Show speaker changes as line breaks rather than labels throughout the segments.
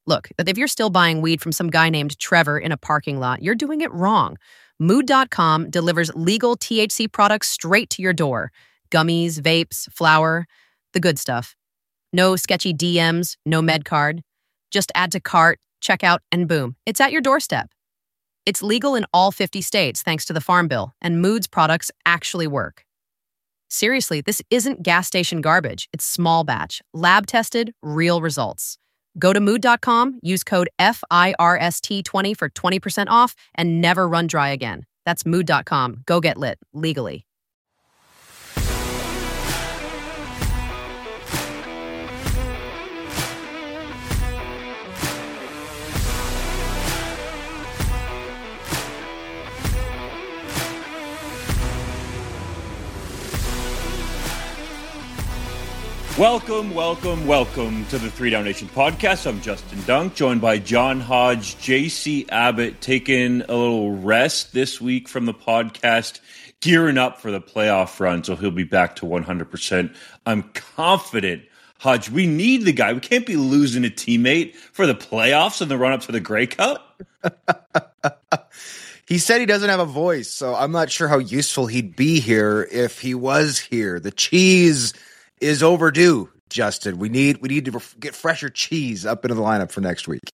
Look, if you're still buying weed from some guy named Trevor in a parking lot, you're doing it wrong. Mood.com delivers legal THC products straight to your door. Gummies, vapes, flour, the good stuff. No sketchy DMs, no med card. Just add to cart, check out, and boom, it's at your doorstep. It's legal in all 50 states thanks to the Farm Bill, and Mood's products actually work. Seriously, this isn't gas station garbage. It's small batch, lab tested, real results. Go to mood.com, use code FIRST20 for 20% off, and never run dry again. That's mood.com. Go get lit, legally.
Welcome to the 3 Down Nation podcast. I'm Justin Dunk, joined by John Hodge, JC Abbott, taking a little rest this week from the podcast, gearing up for the playoff run, so he'll be back to 100%. I'm confident, Hodge, we need the guy. We can't be losing a teammate for the playoffs and the run-up to the Grey Cup.
He said he doesn't have a voice, so I'm not sure how useful he'd be here if he was here. The cheese is overdue, Justin. We need to get fresher cheese up into the lineup for next week.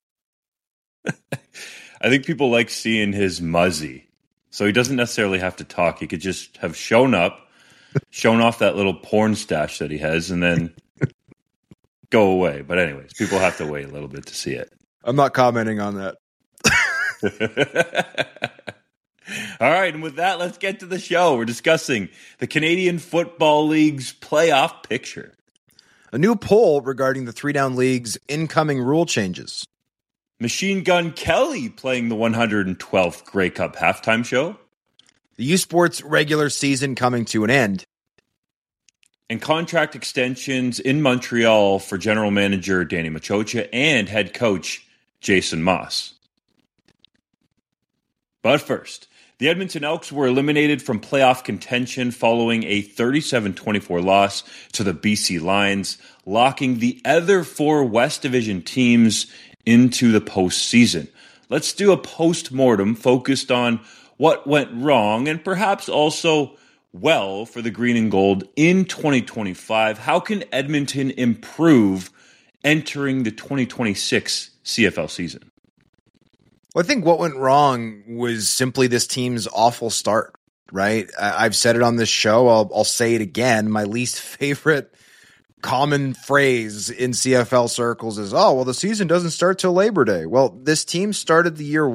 I think people like seeing his muzzy, so he doesn't necessarily have to talk. He could just have shown up, shown off that little porn stash that he has, and then go away. But anyways, people have to wait a little bit to see it.
I'm not commenting on that.
All right, and with that, let's get to the show. We're discussing the Canadian Football League's playoff picture.
A new poll regarding the 3 Down League's incoming rule changes.
Machine Gun Kelly playing the 112th Grey Cup halftime show.
The U Sports regular season coming to an end.
And contract extensions in Montreal for general manager Danny Machocha and head coach Jason Moss. But first, the Edmonton Elks were eliminated from playoff contention following a 37-24 loss to the BC Lions, locking the other 4 West Division teams into the postseason. Let's do a post-mortem focused on what went wrong and perhaps also well for the Green and Gold in 2025. How can Edmonton improve entering the 2026 CFL season?
Well, I think what went wrong was simply this team's awful start, right? I've said it on this show. I'll say it again. My least favorite common phrase in CFL circles is, oh, well, the season doesn't start till Labor Day. Well, this team started the year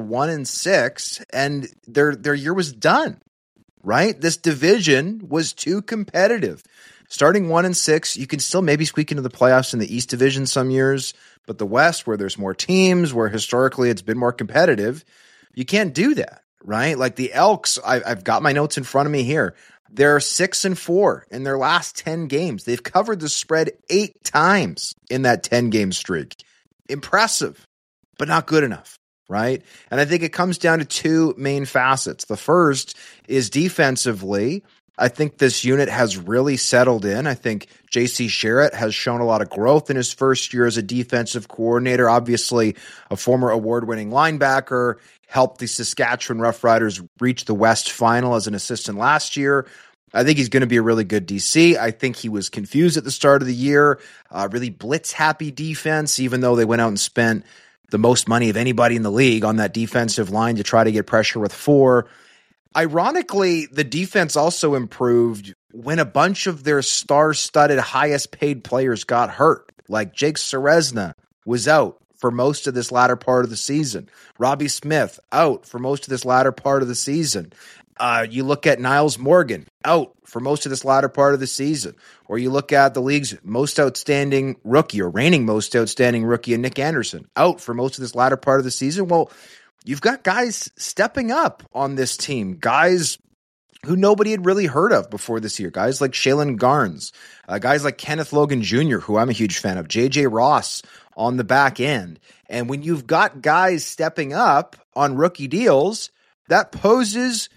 1-6 and their year was done, right? This division was too competitive. Starting 1-6, you can still maybe squeak into the playoffs in the East Division some years, but the West, where there's more teams, where historically it's been more competitive, you can't do that, right? Like the Elks, I've got my notes in front of me here. They're 6-4 in their last 10 games. They've covered the spread 8 times in that 10-game streak. Impressive, but not good enough, right? And I think it comes down to 2 main facets. The first is defensively. I think this unit has really settled in. I think J.C. Sherritt has shown a lot of growth in his first year as a defensive coordinator. Obviously, a former award-winning linebacker, helped the Saskatchewan Roughriders reach the West Final as an assistant last year. I think he's going to be a really good DC. I think he was confused at the start of the year. Really blitz-happy defense, even though they went out and spent the most money of anybody in the league on that defensive line to try to get pressure with 4. Ironically, the defense also improved when a bunch of their star-studded, highest-paid players got hurt. Like Jake Ceresna was out for most of this latter part of the season. Robbie Smith out for most of this latter part of the season. You look at Niles Morgan out for most of this latter part of the season. Or you look at the league's most outstanding rookie or reigning most outstanding rookie, Nick Anderson, out for most of this latter part of the season. Well, you've got guys stepping up on this team, guys who nobody had really heard of before this year, guys like Shaylin Garnes, guys like Kenneth Logan Jr., who I'm a huge fan of, J.J. Ross on the back end. And when you've got guys stepping up on rookie deals, that poses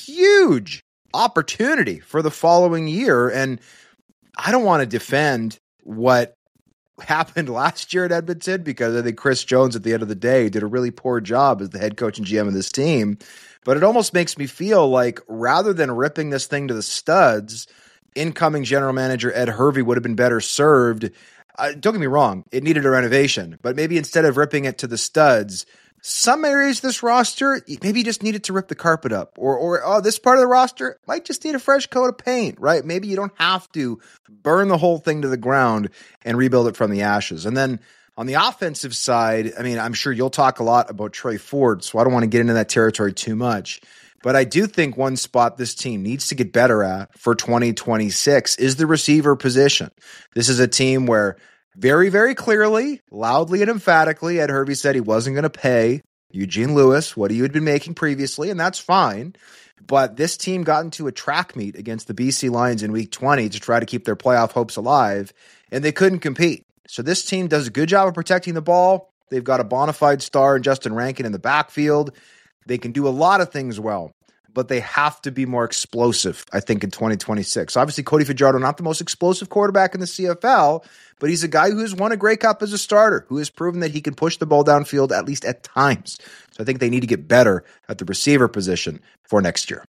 huge opportunity for the following year. And I don't want to defend what happened last year at Edmonton, because I think Chris Jones at the end of the day did a really poor job as the head coach and GM of this team. But it almost makes me feel like rather than ripping this thing to the studs, incoming general manager Ed Hervey would have been better served. Don't get me wrong, it needed a renovation, but maybe instead of ripping it to the studs, some areas of this roster, maybe you just needed to rip the carpet up, or this part of the roster might just need a fresh coat of paint, right? Maybe you don't have to burn the whole thing to the ground and rebuild it from the ashes. And then on the offensive side, I mean, I'm sure you'll talk a lot about Trey Ford, so I don't want to get into that territory too much. But I do think one spot this team needs to get better at for 2026 is the receiver position. This is a team where very, very clearly, loudly and emphatically, Ed Hervey said he wasn't going to pay Eugene Lewis what he had been making previously, and that's fine. But this team got into a track meet against the BC Lions in Week 20 to try to keep their playoff hopes alive, and they couldn't compete. So this team does a good job of protecting the ball. They've got a bona fide star in Justin Rankin in the backfield. They can do a lot of things well, but they have to be more explosive, I think, in 2026. Obviously, Cody Fajardo, not the most explosive quarterback in the CFL, but he's a guy who has won a Grey Cup as a starter, who has proven that he can push the ball downfield at least at times. So I think they need to get better at the receiver position for next year.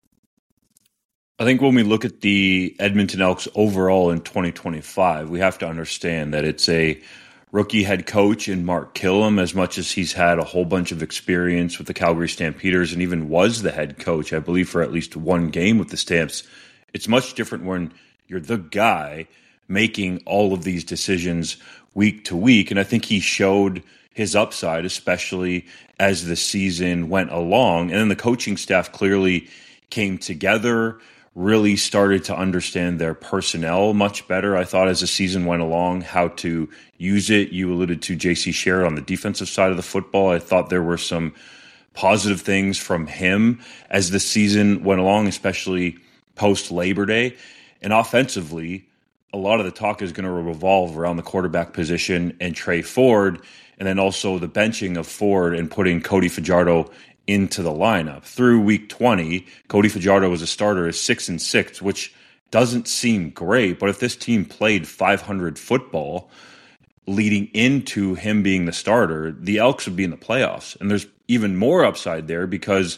I think when we look at the Edmonton Elks overall in 2025, we have to understand that it's a rookie head coach in Mark Killam, as much as he's had a whole bunch of experience with the Calgary Stampeders and even was the head coach, I believe, for at least one game with the Stamps. It's much different when you're the guy making all of these decisions week to week. And I think he showed his upside, especially as the season went along. And then the coaching staff clearly came together, really started to understand their personnel much better, I thought, as the season went along, how to use it. You alluded to J.C. Sherritt on the defensive side of the football. I thought there were some positive things from him as the season went along, especially post-Labor Day. And offensively, a lot of the talk is going to revolve around the quarterback position and Trey Ford, and then also the benching of Ford and putting Cody Fajardo into the lineup. Through week 20, Cody Fajardo was a starter at 6-6, which doesn't seem great, but if this team played 500 football leading into him being the starter, the Elks would be in the playoffs. And there's even more upside there because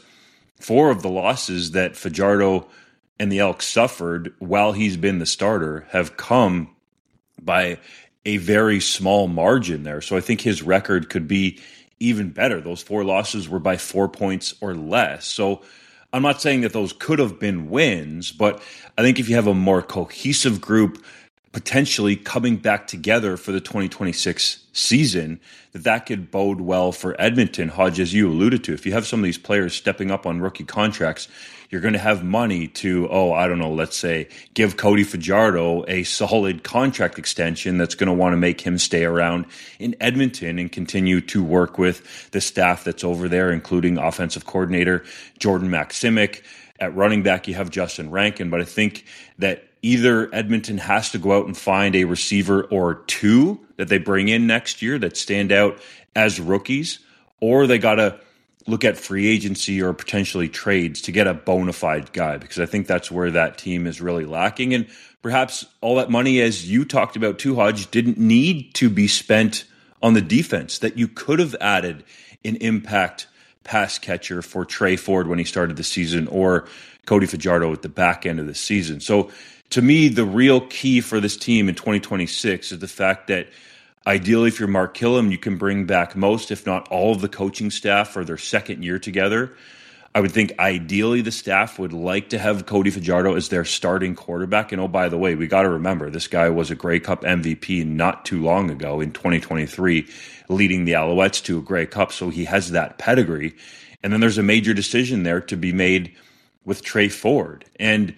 4 of the losses that Fajardo and the Elks suffered while he's been the starter have come by a very small margin there. So I think his record could be even better. Those 4 losses were by 4 points or less. So I'm not saying that those could have been wins, but I think if you have a more cohesive group potentially coming back together for the 2026 season, that could bode well for Edmonton. Hodge, as you alluded to, if you have some of these players stepping up on rookie contracts, you're going to have money to, let's say, give Cody Fajardo a solid contract extension that's going to want to make him stay around in Edmonton and continue to work with the staff that's over there, including offensive coordinator Jordan Maksimic. At running back, you have Justin Rankin, but I think that either Edmonton has to go out and find a receiver or 2 that they bring in next year that stand out as rookies, or they got to look at free agency or potentially trades to get a bona fide guy, because I think that's where that team is really lacking. And perhaps all that money, as you talked about too, Hodge, didn't need to be spent on the defense, that you could have added an impact pass catcher for Trey Ford when he started the season, or Cody Fajardo at the back end of the season. So to me, the real key for this team in 2026 is the fact that ideally, if you're Mark Killam, you can bring back most, if not all, of the coaching staff for their second year together. I would think ideally the staff would like to have Cody Fajardo as their starting quarterback. And oh, by the way, we got to remember, this guy was a Grey Cup MVP not too long ago in 2023, leading the Alouettes to a Grey Cup. So he has that pedigree. And then there's a major decision there to be made with Trey Ford. And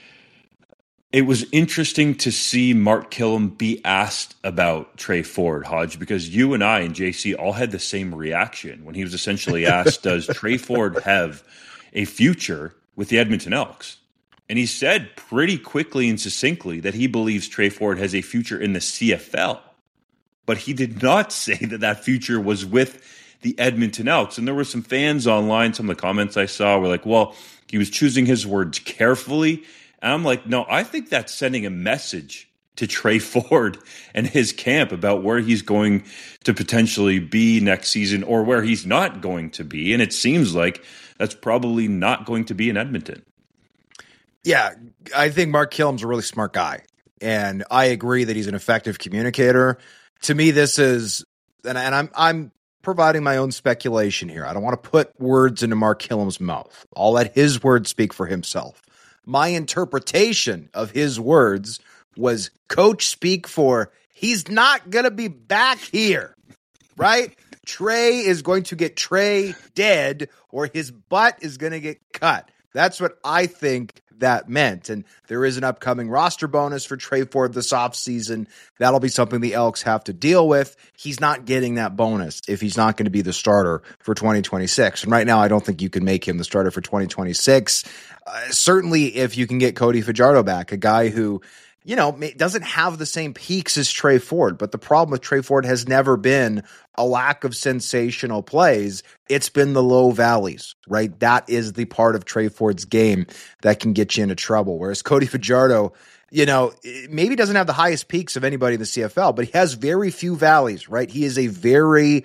it was interesting to see Mark Killam be asked about Trey Ford, Hodge, because you and I and JC all had the same reaction when he was essentially asked, does Trey Ford have a future with the Edmonton Elks? And he said pretty quickly and succinctly that he believes Trey Ford has a future in the CFL. But he did not say that that future was with the Edmonton Elks. And there were some fans online, some of the comments I saw were like, well, he was choosing his words carefully. And I'm like, no, I think that's sending a message to Trey Ford and his camp about where he's going to potentially be next season or where he's not going to be. And it seems like that's probably not going to be in Edmonton.
Yeah, I think Mark Killam's a really smart guy. And I agree that he's an effective communicator. To me, this is, and I'm providing my own speculation here. I don't want to put words into Mark Killam's mouth. I'll let his words speak for himself. My interpretation of his words was coach speak for he's not going to be back here, right? Trey is going to get Trey dead or his butt is going to get cut. That's what I think that meant. And there is an upcoming roster bonus for Trey Ford this offseason. That'll be something the Elks have to deal with. He's not getting that bonus if he's not going to be the starter for 2026. And right now, I don't think you can make him the starter for 2026. Certainly, if you can get Cody Fajardo back, a guy who, you know, doesn't have the same peaks as Trey Ford. But the problem with Trey Ford has never been a lack of sensational plays. It's been the low valleys, right? That is the part of Trey Ford's game that can get you into trouble. Whereas Cody Fajardo, you know, maybe doesn't have the highest peaks of anybody in the CFL, but he has very few valleys, right? He is a very,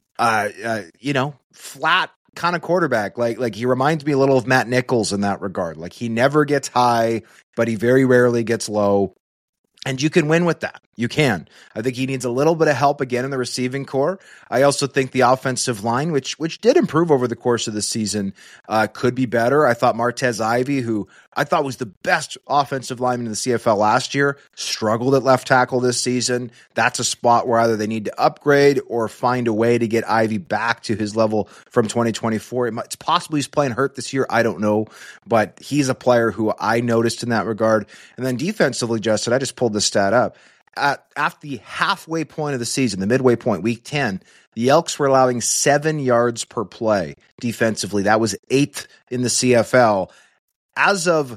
flat kind of quarterback. Like he reminds me a little of Matt Nichols in that regard. Like he never gets high, but he very rarely gets low. And you can win with that. You can. I think he needs a little bit of help again in the receiving core. I also think the offensive line, which did improve over the course of the season, could be better. I thought Martez Ivey, who I thought was the best offensive lineman in the CFL last year, struggled at left tackle this season. That's a spot where either they need to upgrade or find a way to get Ivey back to his level from 2024. It's possible he's playing hurt this year. I don't know. But he's a player who I noticed in that regard. And then defensively, Justin, I just pulled the stat up. At the halfway point of the season, the midway point, week 10, the Elks were allowing 7 yards per play defensively. That was 8th in the CFL. As of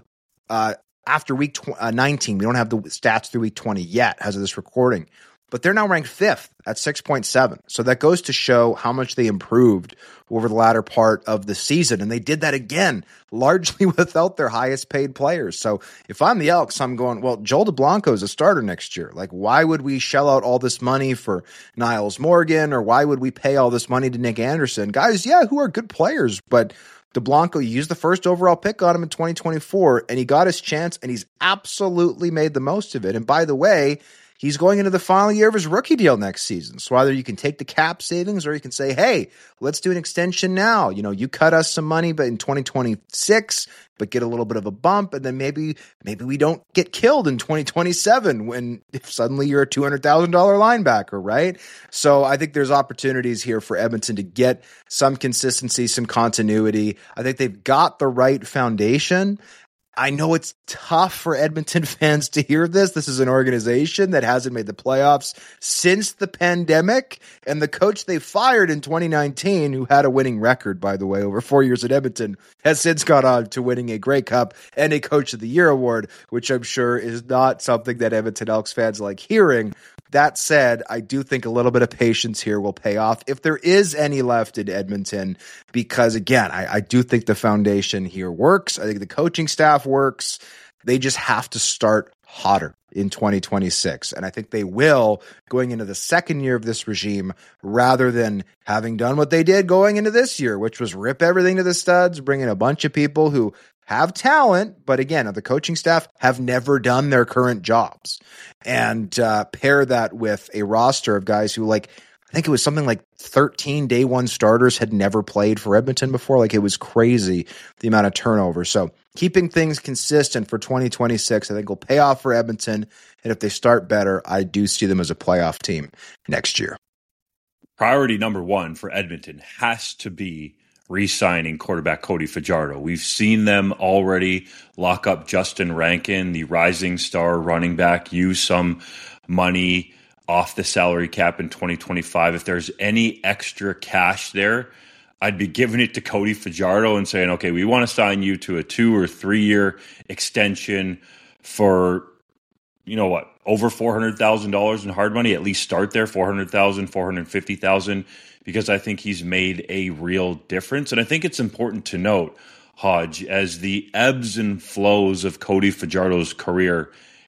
after week 19, we don't have the stats through week 20 yet as of this recording, but they're now ranked 5th at 6.7. So that goes to show how much they improved over the latter part of the season. And they did that again, largely without their highest paid players. So if I'm the Elks, I'm going, well, Joel DeBlanco is a starter next year. Like, why would we shell out all this money for Niles Morgan, or why would we pay all this money to Nick Anderson? Guys, yeah, who are good players, but DeBlanco used the first overall pick on him in 2024, and he got his chance, and he's absolutely made the most of it. And by the way, he's going into the final year of his rookie deal next season. So either you can take the cap savings or you can say, hey, let's do an extension now. You know, you cut us some money, but in 2026, but get a little bit of a bump. And then maybe we don't get killed in 2027 when if suddenly you're a $200,000 linebacker, right? So I think there's opportunities here for Edmonton to get some consistency, some continuity. I think they've got the right foundation. I know it's tough for Edmonton fans to hear this. This is an organization that hasn't made the playoffs since the pandemic. And the coach they fired in 2019, who had a winning record, by the way, over 4 years at Edmonton, has since gone on to winning a Grey Cup and a Coach of the Year award, which I'm sure is not something that Edmonton Elks fans like hearing. That said, I do think a little bit of patience here will pay off if there is any left in Edmonton, because again, I do think the foundation here works. I think the coaching staff works. They just have to start hotter in 2026. And I think they will going into the second year of this regime, rather than having done what they did going into this year, which was rip everything to the studs, bring in a bunch of people who have talent, but again, the coaching staff have never done their current jobs. And pair that with a roster of guys who, like, I think it was something like 13 day one starters had never played for Edmonton before. Like, it was crazy, the amount of turnover. So keeping things consistent for 2026, I think will pay off for Edmonton. And if they start better, I do see them as a playoff team next year.
Priority number one for Edmonton has to be re-signing quarterback Cody Fajardo. We've seen them already lock up Justin Rankin, the rising star running back, use some money off the salary cap in 2025. If there's any extra cash there, I'd be giving it to Cody Fajardo and saying, okay, we want to sign you to a 2 or 3 year extension for, you know what, over $400,000 in hard money. At least start there, $400,000, $450,000. Because I think he's made a real difference. And I think it's important to note, Hodge, as the ebbs and flows of Cody Fajardo's career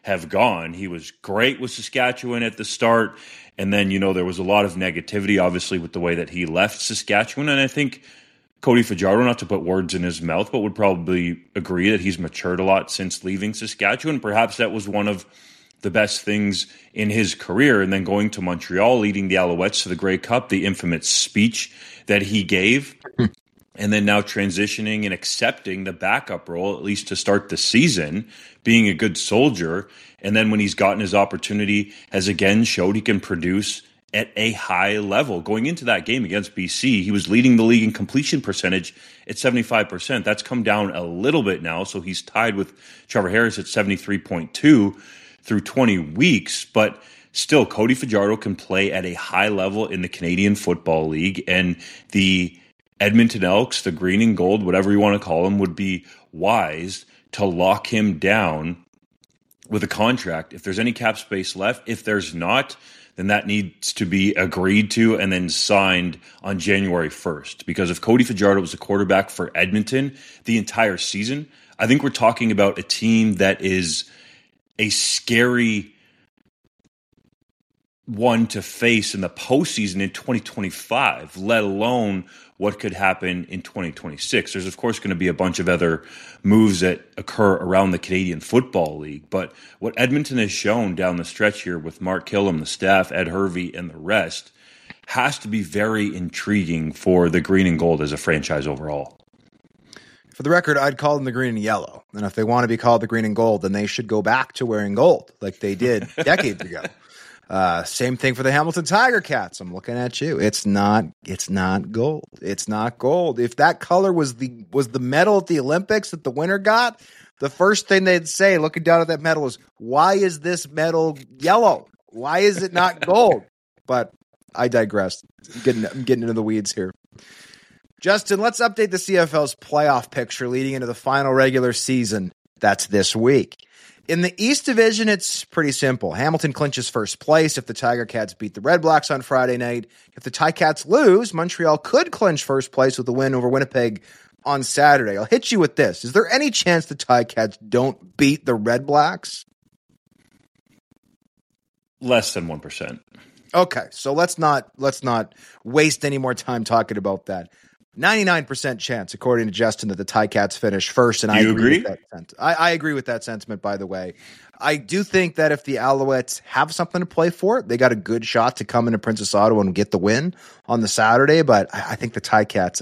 have gone. He was great with Saskatchewan at the start. And then, there was a lot of negativity, obviously, with the way that he left Saskatchewan. And I think Cody Fajardo, not to put words in his mouth, but would probably agree that he's matured a lot since leaving Saskatchewan. Perhaps that was one of the best things in his career. And then going to Montreal, leading the Alouettes to the Grey Cup, the infamous speech that he gave. And then now transitioning and accepting the backup role, at least to start the season, being a good soldier. And then when he's gotten his opportunity, has again showed he can produce at a high level. Going into that game against BC, he was leading the league in completion percentage at 75%. That's come down a little bit now, so he's tied with Trevor Harris at 73.2 through 20 weeks. But still, Cody Fajardo can play at a high level in the Canadian Football League, and the Edmonton Elks, the green and gold, whatever you want to call them, would be wise to lock him down with a contract. If there's any cap space left, if there's not, then that needs to be agreed to and then signed on January 1st. Because if Cody Fajardo was a quarterback for Edmonton the entire season, I think we're talking about a team that is a scary one to face in the postseason in 2025, let alone what could happen in 2026. There's, of course, going to be a bunch of other moves that occur around the Canadian Football League. But what Edmonton has shown down the stretch here with Mark Killam, the staff, Ed Hervey, and the rest has to be very intriguing for the green and gold as a franchise overall.
For the record, I'd call them the green and yellow. And if they want to be called the green and gold, then they should go back to wearing gold like they did decades ago. Same thing for the Hamilton Tiger Cats. I'm looking at you. It's not gold. It's not gold. If that color was the medal at the Olympics that the winner got, the first thing they'd say looking down at that medal is, why is this medal yellow? Why is it not gold? But I digress. I'm getting into the weeds here. Justin, let's update the CFL's playoff picture leading into the final regular season. That's this week. In the East Division, it's pretty simple. Hamilton clinches first place if the Tiger Cats beat the Red Blacks on Friday night. If the Ticats lose, Montreal could clinch first place with a win over Winnipeg on Saturday. I'll hit you with this. Is there any chance the Ticats don't beat the Red Blacks?
Less than 1%.
Okay, so let's not waste any more time talking about that. 99% chance, according to Justin, that the Ticats finish first, and I agree with that. I agree with that sentiment, by the way. I do think that if the Alouettes have something to play for, they got a good shot to come into Princess Auto and get the win on the Saturday, but I think the Ticats,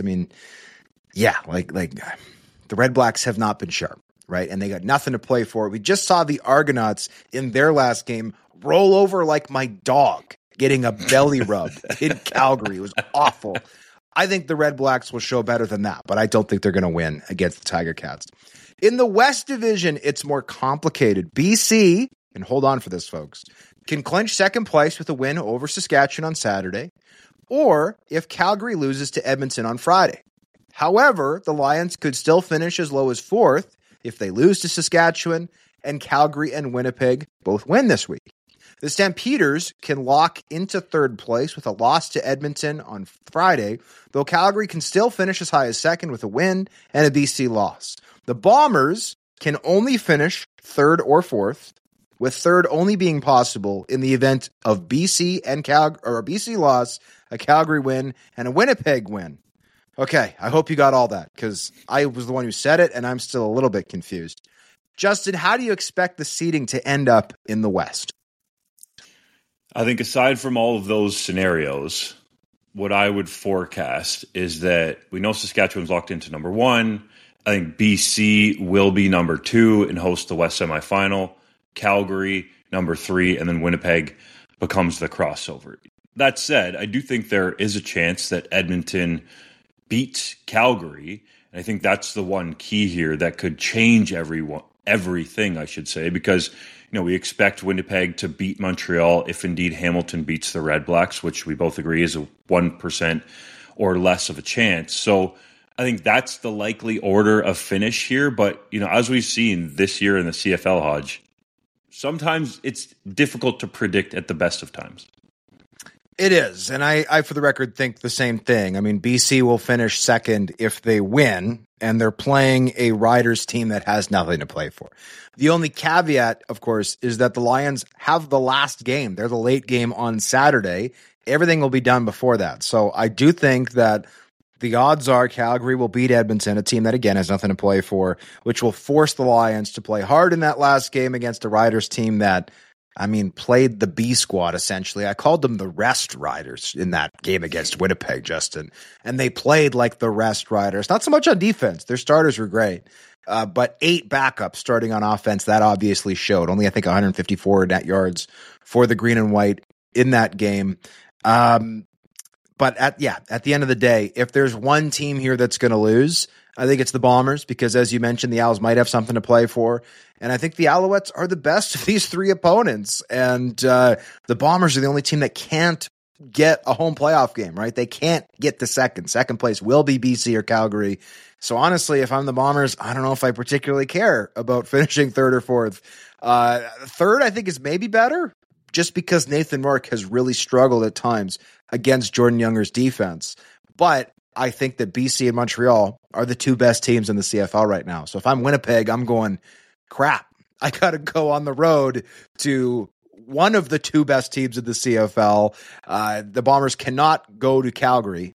like the Red Blacks have not been sharp, right? And they got nothing to play for. We just saw the Argonauts in their last game roll over like my dog getting a belly rub in Calgary. It was awful. I think the Red Blacks will show better than that, but I don't think they're going to win against the Tiger Cats. In the West Division, it's more complicated. BC, and hold on for this, folks, can clinch second place with a win over Saskatchewan on Saturday, or if Calgary loses to Edmonton on Friday. However, the Lions could still finish as low as fourth if they lose to Saskatchewan, and Calgary and Winnipeg both win this week. The Stampeders can lock into third place with a loss to Edmonton on Friday, though Calgary can still finish as high as second with a win and a BC loss. The Bombers can only finish third or fourth, with third only being possible in the event of BC and or a BC loss, a Calgary win, and a Winnipeg win. Okay, I hope you got all that, because I was the one who said it, and I'm still a little bit confused. Justin, how do you expect the seeding to end up in the West?
I think aside from all of those scenarios, what I would forecast is that we know Saskatchewan's locked into number one. I think BC will be number two and host the West semifinal. Calgary, number three, and then Winnipeg becomes the crossover. That said, I do think there is a chance that Edmonton beats Calgary. And I think that's the one key here that could change everything, I should say, because we expect Winnipeg to beat Montreal if indeed Hamilton beats the Red Blacks, which we both agree is a 1% or less of a chance. So I think that's the likely order of finish here. But, as we've seen this year in the CFL, Hodge, sometimes it's difficult to predict at the best of times.
It is. And I, for the record, think the same thing. I mean, BC will finish second if they win, and they're playing a Riders team that has nothing to play for. The only caveat, of course, is that the Lions have the last game. They're the late game on Saturday. Everything will be done before that. So I do think that the odds are Calgary will beat Edmonton, a team that, again, has nothing to play for, which will force the Lions to play hard in that last game against a Riders team that, played the B squad, essentially. I called them the rest riders in that game against Winnipeg, Justin. And they played like the rest riders. Not so much on defense. Their starters were great. But 8 backups starting on offense, that obviously showed. Only, I think, 154 net yards for the green and white in that game. But at the end of the day, if there's one team here that's going to lose, I think it's the Bombers, because as you mentioned, the Owls might have something to play for. And I think the Alouettes are the best of these 3 opponents. And the Bombers are the only team that can't get a home playoff game, right? They can't get to second. Second place will be BC or Calgary. So honestly, if I'm the Bombers, I don't know if I particularly care about finishing third or fourth. Third, I think, is maybe better, just because Nathan Rourke has really struggled at times against Jordan Younger's defense. But I think that BC and Montreal are the 2 best teams in the CFL right now. So if I'm Winnipeg, I'm going, crap, I got to go on the road to one of the 2 best teams in the CFL. The Bombers cannot go to Calgary.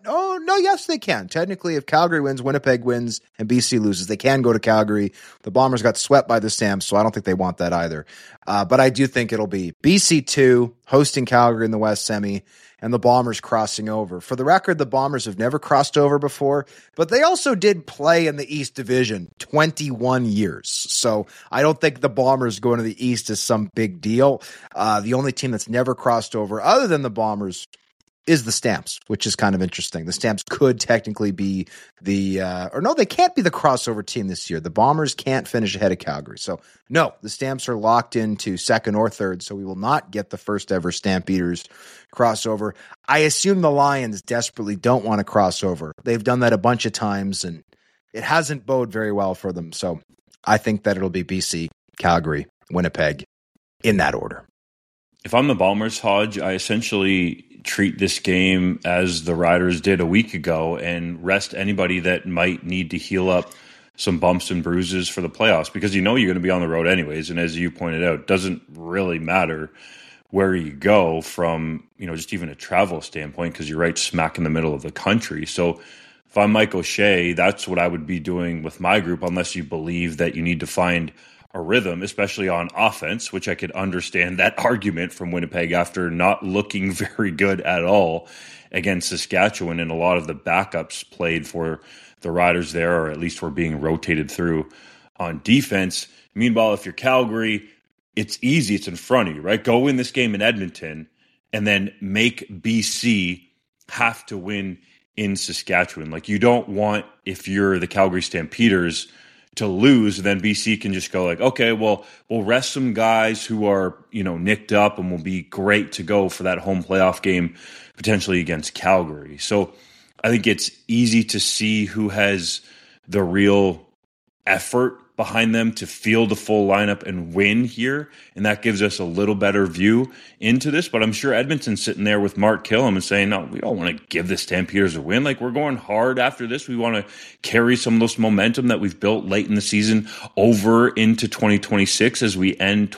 Yes, they can. Technically, if Calgary wins, Winnipeg wins, and BC loses, they can go to Calgary. The Bombers got swept by the Stamps, so I don't think they want that either. But I do think it'll be BC 2, hosting Calgary in the West Semi, and the Bombers crossing over. For the record, the Bombers have never crossed over before, but they also did play in the East Division 21 years. So I don't think the Bombers going to the East is some big deal. The only team that's never crossed over, other than the Bombers, is the Stamps, which is kind of interesting. The Stamps could technically be they can't be the crossover team this year. The Bombers can't finish ahead of Calgary. So no, the Stamps are locked into second or third, so we will not get the first ever Stampeders crossover. I assume the Lions desperately don't want to cross over. They've done that a bunch of times, and it hasn't bode very well for them. So I think that it'll be BC, Calgary, Winnipeg, in that order.
If I'm the Bombers, Hodge, I essentially treat this game as the Riders did a week ago and rest anybody that might need to heal up some bumps and bruises for the playoffs, because you're going to be on the road anyways. And as you pointed out, it doesn't really matter where you go from, just even a travel standpoint, because you're right smack in the middle of the country. So if I'm Mike O'Shea, that's what I would be doing with my group, unless you believe that you need to find a rhythm, especially on offense, which I could understand that argument from Winnipeg after not looking very good at all against Saskatchewan, and a lot of the backups played for the Riders there, or at least were being rotated through on defense. Meanwhile, if you're Calgary, it's easy. It's in front of you, right? Go win this game in Edmonton and then make BC have to win in Saskatchewan. Like, you don't want, if you're the Calgary Stampeders, to lose, then BC can just go like, okay, well, we'll rest some guys who are, nicked up, and we'll be great to go for that home playoff game, potentially against Calgary. So I think it's easy to see who has the real effort behind them to field a full lineup and win here. And that gives us a little better view into this. But I'm sure Edmonton's sitting there with Mark Killam and saying, no, we don't want to give the Stampeders a win. Like, we're going hard after this. We want to carry some of this momentum that we've built late in the season over into 2026 as we end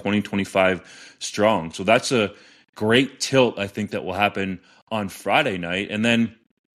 2025 strong. So that's a great tilt, I think, that will happen on Friday night. And then,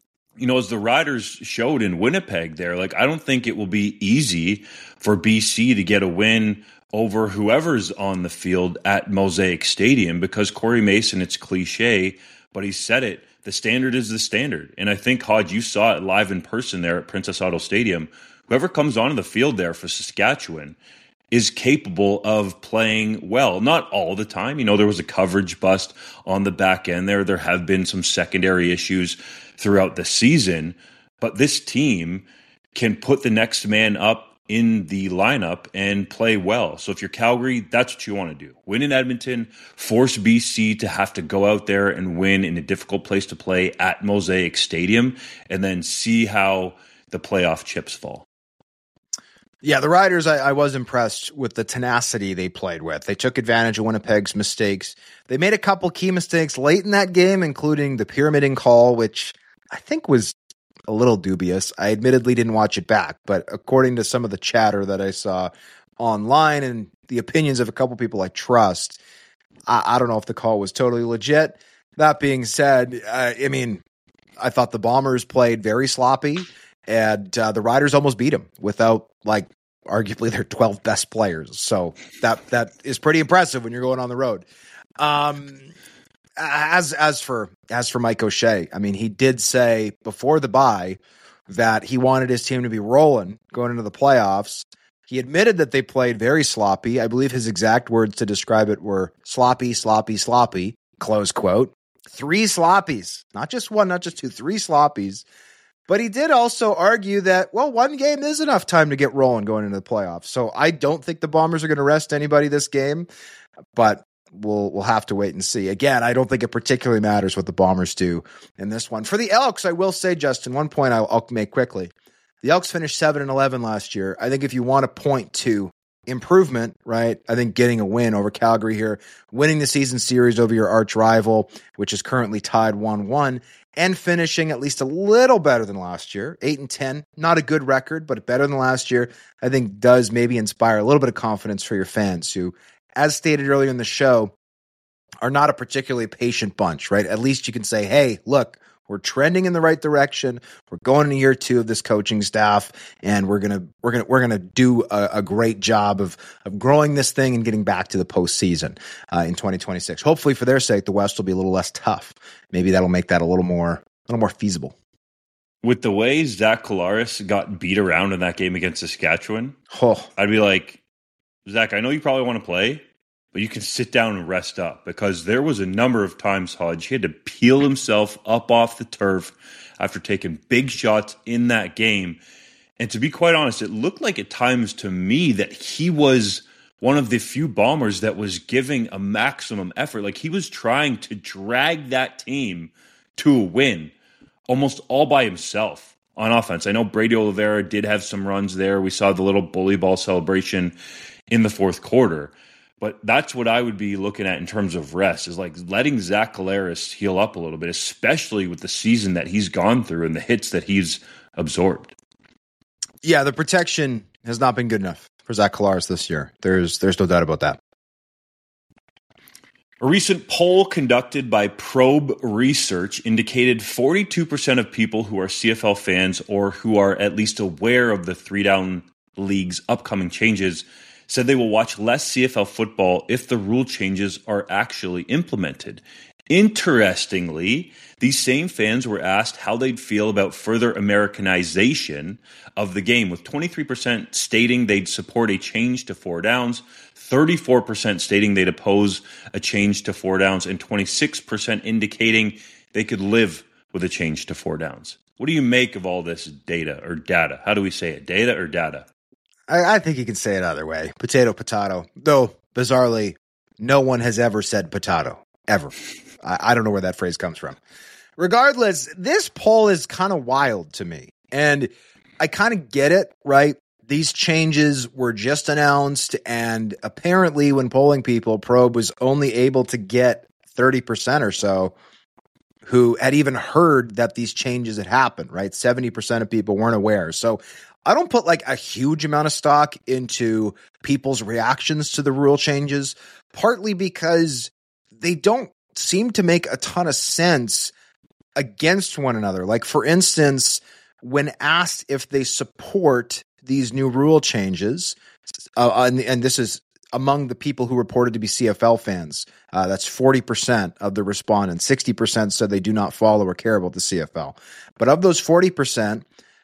as the Riders showed in Winnipeg there, like, I don't think it will be easy for BC to get a win over whoever's on the field at Mosaic Stadium, because Corey Mason, it's cliche, but he said it, the standard is the standard. And I think, Hodge, you saw it live in person there at Princess Auto Stadium. Whoever comes onto the field there for Saskatchewan is capable of playing well. Not all the time. There was a coverage bust on the back end there. There have been some secondary issues throughout the season, but this team can put the next man up in the lineup and play well. So if you're Calgary, that's what you want to do. Win in Edmonton, force BC to have to go out there and win in a difficult place to play at Mosaic Stadium, and then see how the playoff chips fall.
Yeah, the Riders, I was impressed with the tenacity they played with. They took advantage of Winnipeg's mistakes. They made a couple key mistakes late in that game, including the pyramiding call, which I think was a little dubious. I admittedly didn't watch it back, but according to some of the chatter that I saw online and the opinions of a couple people I trust, I don't know if the call was totally legit. That being said, I thought the Bombers played very sloppy, and the Riders almost beat them without, arguably their 12 best players. So that is pretty impressive when you're going on the road. As for Mike O'Shea, he did say before the bye that he wanted his team to be rolling going into the playoffs. He admitted that they played very sloppy. I believe his exact words to describe it were sloppy, sloppy, sloppy, close quote. 3 sloppies, not just one, not just 2, 3 sloppies. But he did also argue that, one game is enough time to get rolling going into the playoffs. So I don't think the Bombers are going to rest anybody this game, but we'll have to wait and see. Again, I don't think it particularly matters what the Bombers do in this one. For the Elks, I will say, Justin, one point I'll make quickly. The Elks finished 7-11 last year. I think if you want to point to improvement, right, I think getting a win over Calgary here, winning the season series over your arch rival, which is currently tied 1-1, and finishing at least a little better than last year, 8-10, not a good record, but better than last year, I think does maybe inspire a little bit of confidence for your fans who, as stated earlier in the show, are not a particularly patient bunch, right? At least you can say, hey, look, we're trending in the right direction. We're going into year 2 of this coaching staff, and we're gonna do a great job of growing this thing and getting back to the postseason in 2026. Hopefully, for their sake, the West will be a little less tough. Maybe that'll make that a little more feasible.
With the way Zach Collaros got beat around in that game against Saskatchewan, I'd be like, Zach, I know you probably want to play, but you can sit down and rest up, because there was a number of times, Hodge, he had to peel himself up off the turf after taking big shots in that game. And to be quite honest, it looked like at times to me that he was one of the few Bombers that was giving a maximum effort. Like, he was trying to drag that team to a win almost all by himself on offense. I know Brady Oliveira did have some runs there. We saw the little bully ball celebration in the fourth quarter. But that's what I would be looking at in terms of rest, is letting Zach Collaros heal up a little bit, especially with the season that he's gone through and the hits that he's absorbed.
Yeah, the protection has not been good enough for Zach Collaros this year. There's no doubt about that.
A recent poll conducted by Probe Research indicated 42% of people who are CFL fans or who are at least aware of the 3-down league's upcoming changes said they will watch less CFL football if the rule changes are actually implemented. Interestingly, these same fans were asked how they'd feel about further Americanization of the game, with 23% stating they'd support a change to 4 downs, 34% stating they'd oppose a change to 4 downs, and 26% indicating they could live with a change to 4 downs. What do you make of all this data or data? How do we say it? Data or data?
I think you can say it either way. Potato, potato. Though, bizarrely, no one has ever said potato. Ever. I don't know where that phrase comes from. Regardless, this poll is kind of wild to me. And I kind of get it, right? These changes were just announced, and apparently when polling people, Probe was only able to get 30% or so who had even heard that these changes had happened, right? 70% of people weren't aware. So I don't put a huge amount of stock into people's reactions to the rule changes, partly because they don't seem to make a ton of sense against one another. Like, for instance, when asked if they support these new rule changes, and this is among the people who reported to be CFL fans, that's 40% of the respondents. 60% said they do not follow or care about the CFL. But of those 40%,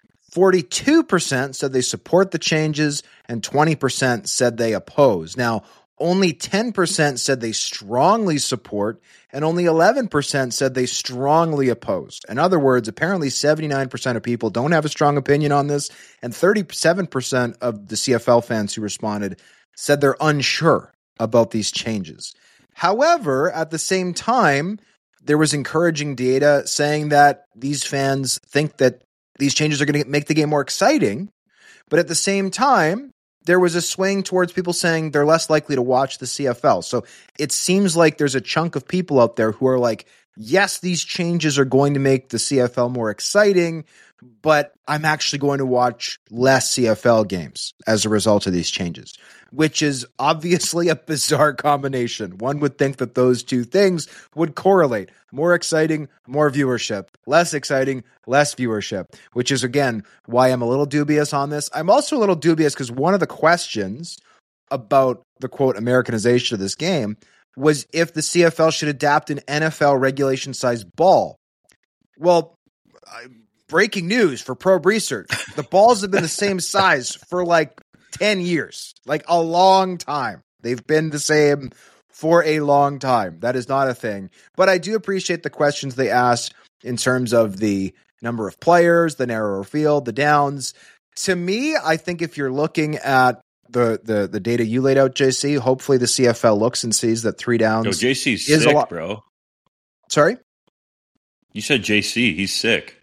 42% said they support the changes, and 20% said they oppose. Now, only 10% said they strongly support, and only 11% said they strongly oppose. In other words, apparently 79% of people don't have a strong opinion on this, and 37% of the CFL fans who responded said they're unsure about these changes. However, at the same time, there was encouraging data saying that these fans think that these changes are going to make the game more exciting, But at the same time, there was a swing towards people saying they're less likely to watch the CFL. So it seems like there's a chunk of people out there who are like, yes, these changes are going to make the CFL more exciting, but I'm actually going to watch less CFL games as a result of these changes, which is obviously a bizarre combination. One would think that those two things would correlate. More exciting, more viewership. Less exciting, less viewership, which is, again, why I'm a little dubious on this. I'm also a little dubious because one of the questions about the, quote, Americanization of this game was if the CFL should adapt an NFL regulation-sized ball. Well, breaking news for Probe Research. The balls have been the same size for like 10 years, like a long time. They've been the same for a long time. That is not a thing. But I do appreciate the questions they asked in terms of the number of players, the narrower field, the downs. To me, I think if you're looking at the data you laid out, JC, hopefully the CFL looks and sees that 3 downs.
Yo, JC's
is
sick,
a lot.
bro.
Sorry?
You said JC. He's sick.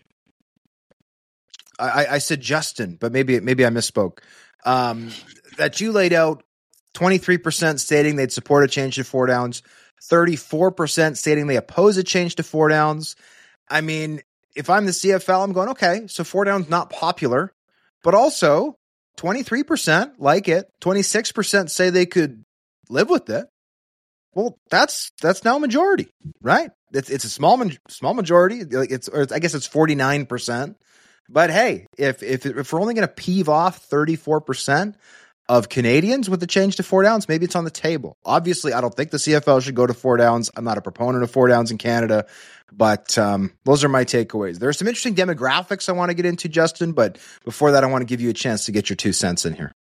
I said Justin, but maybe I misspoke. That you laid out 23% stating they'd support a change to 4 downs, 34% stating they oppose a change to 4 downs. I mean, if I'm the CFL, I'm going, okay, so 4 downs not popular, but also 23% like it, 26% say they could live with it. Well, that's now a majority, right? It's a small majority. Like I guess it's 49%. But hey, if we're only going to peeve off 34% of Canadians with the change to 4 downs, maybe it's on the table. Obviously, I don't think the CFL should go to 4 downs. I'm not a proponent of 4 downs in Canada, but those are my takeaways. There are some interesting demographics I want to get into, Justin, but before that, I want to give you a chance to get your 2 cents in here.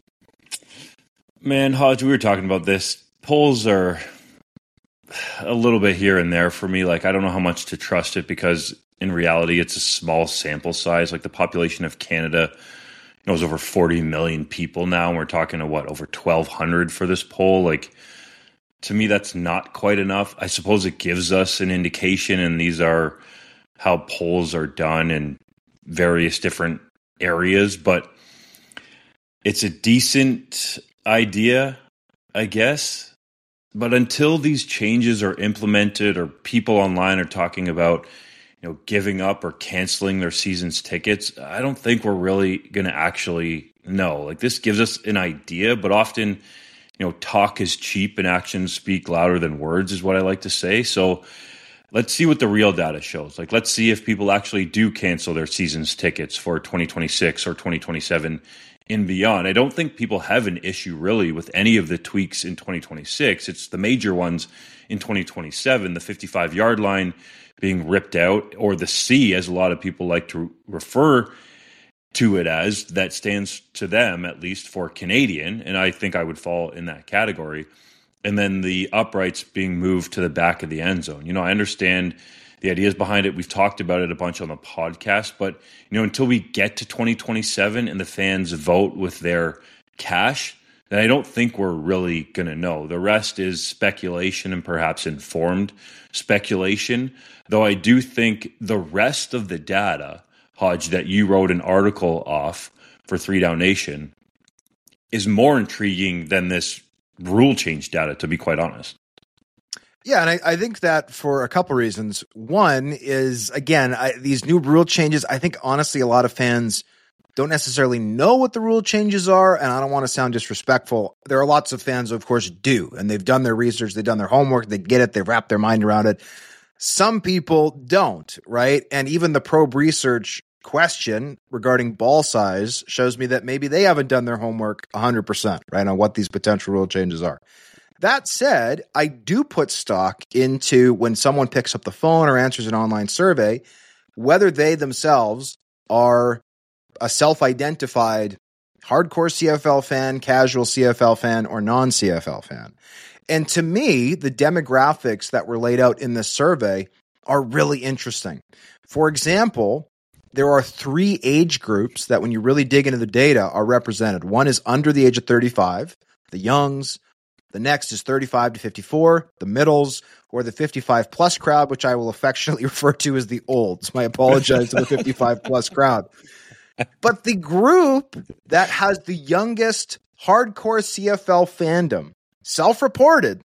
Man, Hodge, we were talking about this. Polls are a little bit here and there for me. Like, I don't know how much to trust it because in reality, it's a small sample size. Like the population of Canada, is over 40 million people now. And we're talking to over 1,200 for this poll. Like, to me, that's not quite enough. I suppose it gives us an indication, and these are how polls are done in various different areas, but it's a decent idea, I guess. But until these changes are implemented or people online are talking about giving up or canceling their season's tickets, I don't think we're really going to actually know. Like, this gives us an idea, but often, talk is cheap and actions speak louder than words is what I like to say. So let's see what the real data shows. Like, let's see if people actually do cancel their season's tickets for 2026 or 2027 and beyond. I don't think people have an issue really with any of the tweaks in 2026. It's the major ones in 2027, the 55-yard line being ripped out, or the C, as a lot of people like to refer to it as, that stands to them, at least for Canadian, and I think I would fall in that category. And then the uprights being moved to the back of the end zone. I understand the ideas behind it. We've talked about it a bunch on the podcast, but until we get to 2027 and the fans vote with their cash, then I don't think we're really going to know. The rest is speculation and perhaps informed speculation, though I do think the rest of the data, Hodge, that you wrote an article off for 3 Down Nation is more intriguing than this rule change data, to be quite honest.
Yeah, and I think that for a couple reasons. One is, again, these new rule changes, I think, honestly, a lot of fans don't necessarily know what the rule changes are, and I don't want to sound disrespectful. There are lots of fans who, of course, do, and they've done their research, they've done their homework, they get it, they've wrapped their mind around it. Some people don't, right? And even the Probe Research question regarding ball size shows me that maybe they haven't done their homework 100%, right, on what these potential rule changes are. That said, I do put stock into when someone picks up the phone or answers an online survey, whether they themselves are a self-identified hardcore CFL fan, casual CFL fan, or non-CFL fan. And to me, the demographics that were laid out in this survey are really interesting. For example, there are 3 age groups that when you really dig into the data are represented. One is under the age of 35, the youngs. The next is 35 to 54, the middles, or the 55-plus crowd, which I will affectionately refer to as the olds. I apologize to the 55-plus crowd. But the group that has the youngest hardcore CFL fandom, self-reported,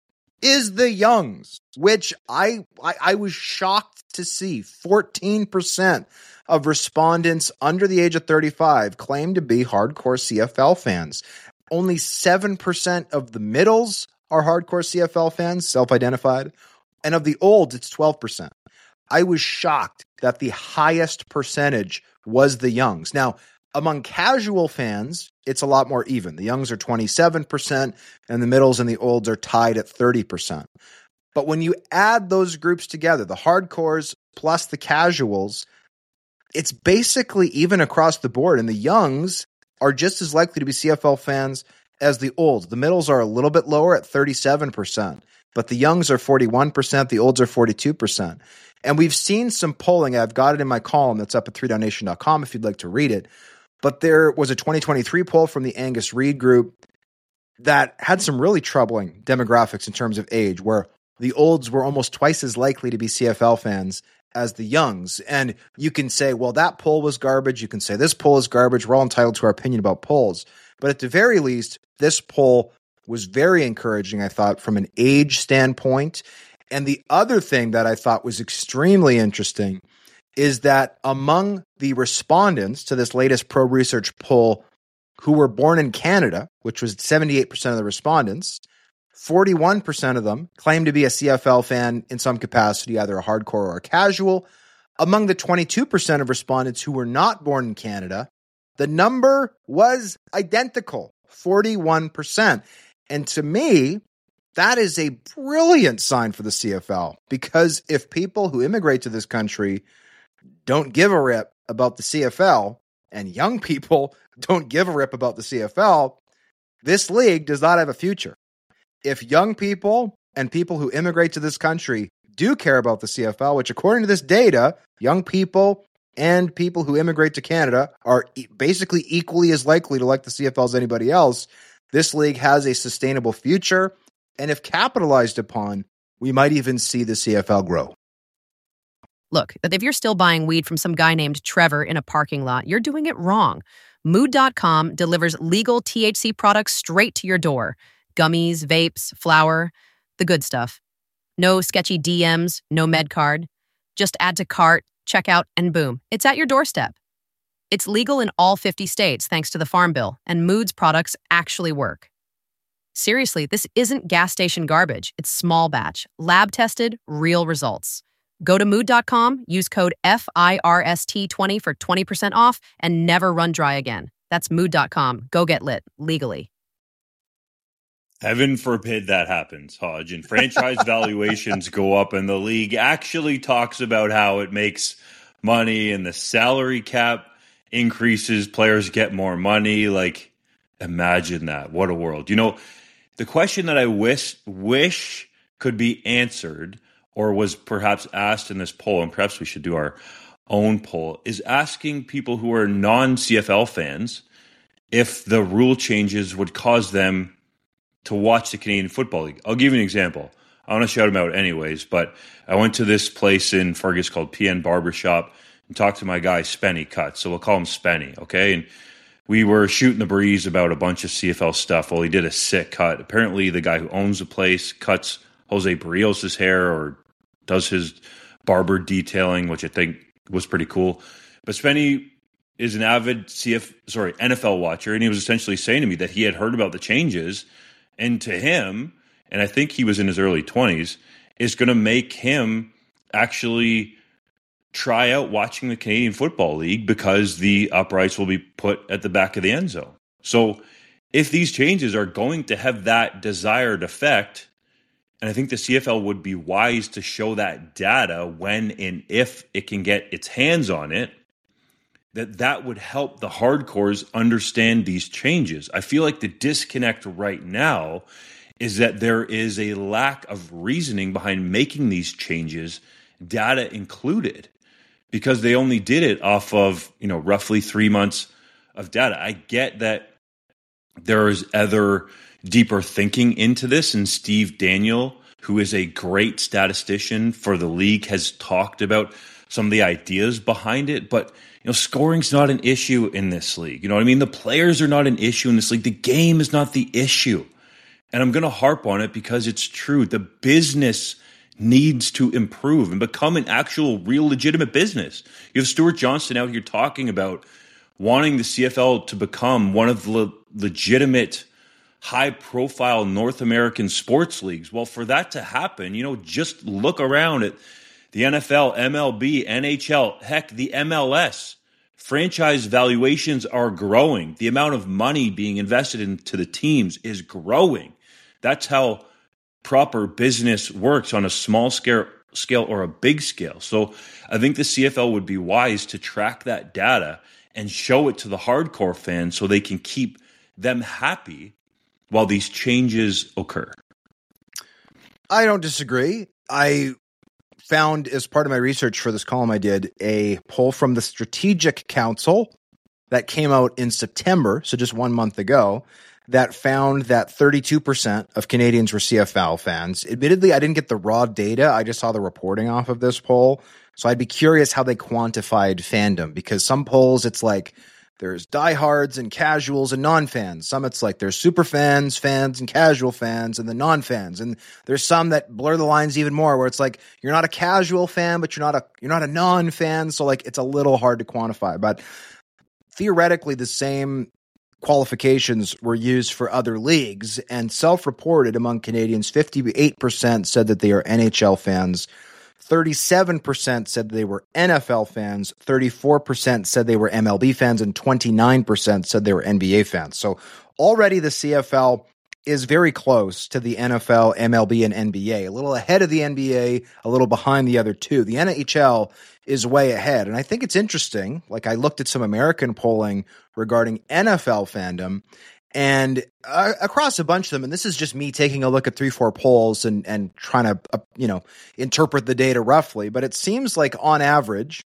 is the Youngs, which I was shocked to see. 14% of respondents under the age of 35 claim to be hardcore CFL fans. Only 7% of the middles are hardcore CFL fans, self-identified. And of the olds, it's 12%. I was shocked that the highest percentage was the Youngs. Now, among casual fans, it's a lot more even. The Youngs are 27%, and the middles and the olds are tied at 30%. But when you add those groups together, the hardcores plus the casuals, it's basically even across the board. And the Youngs are just as likely to be CFL fans as the olds. The middles are a little bit lower at 37%, but the Youngs are 41%, the olds are 42%. And we've seen some polling. I've got it in my column that's up at 3downnation.com if you'd like to read it. But there was a 2023 poll from the Angus Reid Group that had some really troubling demographics in terms of age, where the olds were almost twice as likely to be CFL fans as the Youngs. And you can say, well, that poll was garbage. You can say this poll is garbage. We're all entitled to our opinion about polls. But at the very least, this poll was very encouraging, I thought, from an age standpoint. And the other thing that I thought was extremely interesting is that among the respondents to this latest Pro Research poll who were born in Canada, which was 78% of the respondents, 41% of them claimed to be a CFL fan in some capacity, either a hardcore or a casual. Among the 22% of respondents who were not born in Canada, the number was identical, 41%. And to me, that is a brilliant sign for the CFL, because if people who immigrate to this country don't give a rip about the CFL, and young people don't give a rip about the CFL, this league does not have a future. If young people and people who immigrate to this country do care about the CFL, which according to this data, young people and people who immigrate to Canada are basically equally as likely to like the CFL as anybody else, this league has a sustainable future. And if capitalized upon, we might even see the CFL grow.
Look, if you're still buying weed from some guy named Trevor in a parking lot, you're doing it wrong. Mood.com delivers legal THC products straight to your door. Gummies, vapes, flour, the good stuff. No sketchy DMs, no med card. Just add to cart, check out, and boom, it's at your doorstep. It's legal in all 50 states thanks to the Farm Bill, and Mood's products actually work. Seriously, this isn't gas station garbage. It's small batch, lab tested, real results. Go to mood.com, use code FIRST20 for 20% off, and never run dry again. That's mood.com. Go get lit, legally.
Heaven forbid that happens, Hodge, and franchise valuations go up, and the league actually talks about how it makes money and the salary cap increases, players get more money. Like, imagine that. What a world. You know, the question that I wish could be answered, or was perhaps asked in this poll, and perhaps we should do our own poll, is asking people who are non-CFL fans if the rule changes would cause them to watch the Canadian Football League. I'll give you an example. I want to shout them out anyways, but I went to this place in Fergus called PN Barbershop and talked to my guy, Spenny Cut. So we'll call him Spenny, okay? And we were shooting the breeze about a bunch of CFL stuff. Well, he did a sick cut. Apparently, the guy who owns the place cuts Jose Barrios' hair or does his barber detailing, which I think was pretty cool. But Spenny is an avid NFL watcher, and he was essentially saying to me that he had heard about the changes, and to him, and I think he was in his early 20s, is going to make him actually try out watching the Canadian Football League because the uprights will be put at the back of the end zone. So if these changes are going to have that desired effect, and I think the CFL would be wise to show that data when and if it can get its hands on it, that would help the hardcores understand these changes. I feel like the disconnect right now is that there is a lack of reasoning behind making these changes, data included, because they only did it off of, roughly 3 months of data. I get that there is other deeper thinking into this, and Steve Daniel, who is a great statistician for the league, has talked about some of the ideas behind it. But, scoring's not an issue in this league. You know what I mean? The players are not an issue in this league. The game is not the issue. And I'm going to harp on it because it's true. The business needs to improve and become an actual, real, legitimate business. You have Stuart Johnston out here talking about wanting the CFL to become one of the legitimate, high-profile North American sports leagues. Well, for that to happen, just look around at the NFL, MLB, NHL, heck, the MLS. Franchise valuations are growing. The amount of money being invested into the teams is growing. That's how proper business works on a small scale or a big scale. So I think the CFL would be wise to track that data and show it to the hardcore fans so they can keep them happy while these changes occur.
I don't disagree. I found, as part of my research for this column I did, a poll from the Strategic Council that came out in September, so just 1 month ago, that found that 32% of Canadians were CFL fans. Admittedly, I didn't get the raw data. I just saw the reporting off of this poll. So I'd be curious how they quantified fandom, because some polls, it's like there's diehards and casuals and non-fans. Some it's like there's super fans, fans and casual fans, and the non-fans. And there's some that blur the lines even more, where it's like you're not a casual fan, but you're not a non-fan. So like it's a little hard to quantify. But theoretically, the same qualifications were used for other leagues, and self-reported among Canadians, 58% said that they are NHL fans. 37% said they were NFL fans, 34% said they were MLB fans, and 29% said they were NBA fans. So already the CFL is very close to the NFL, MLB, and NBA. A little ahead of the NBA, a little behind the other two. The NHL is way ahead. And I think it's interesting. Like, I looked at some American polling regarding NFL fandom, and across a bunch of them, and this is just me taking a look at 3-4 polls and trying to, interpret the data roughly, but it seems like on average,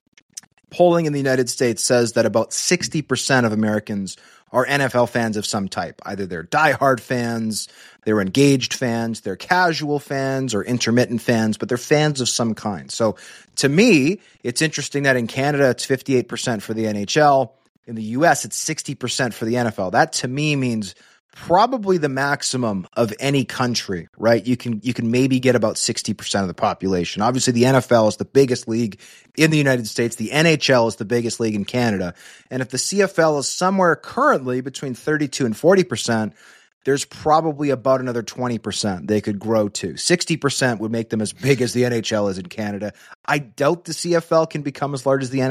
polling in the United States says that about 60% of Americans are NFL fans of some type. Either they're diehard fans, they're engaged fans, they're casual fans, or intermittent fans, but they're fans of some kind. So to me, it's interesting that in Canada, it's 58% for the NHL. In the US, it's 60% for the NFL. That to me means probably the maximum of any country, right? You can maybe get about 60% of the population. Obviously, the NFL is the biggest league in the United States. The NHL is the biggest league in Canada. And if the CFL is somewhere currently between 32 and 40%, there's probably about another 20% they could grow to. 60% would make them as big as the NHL is in Canada. I doubt the CFL can become as large as the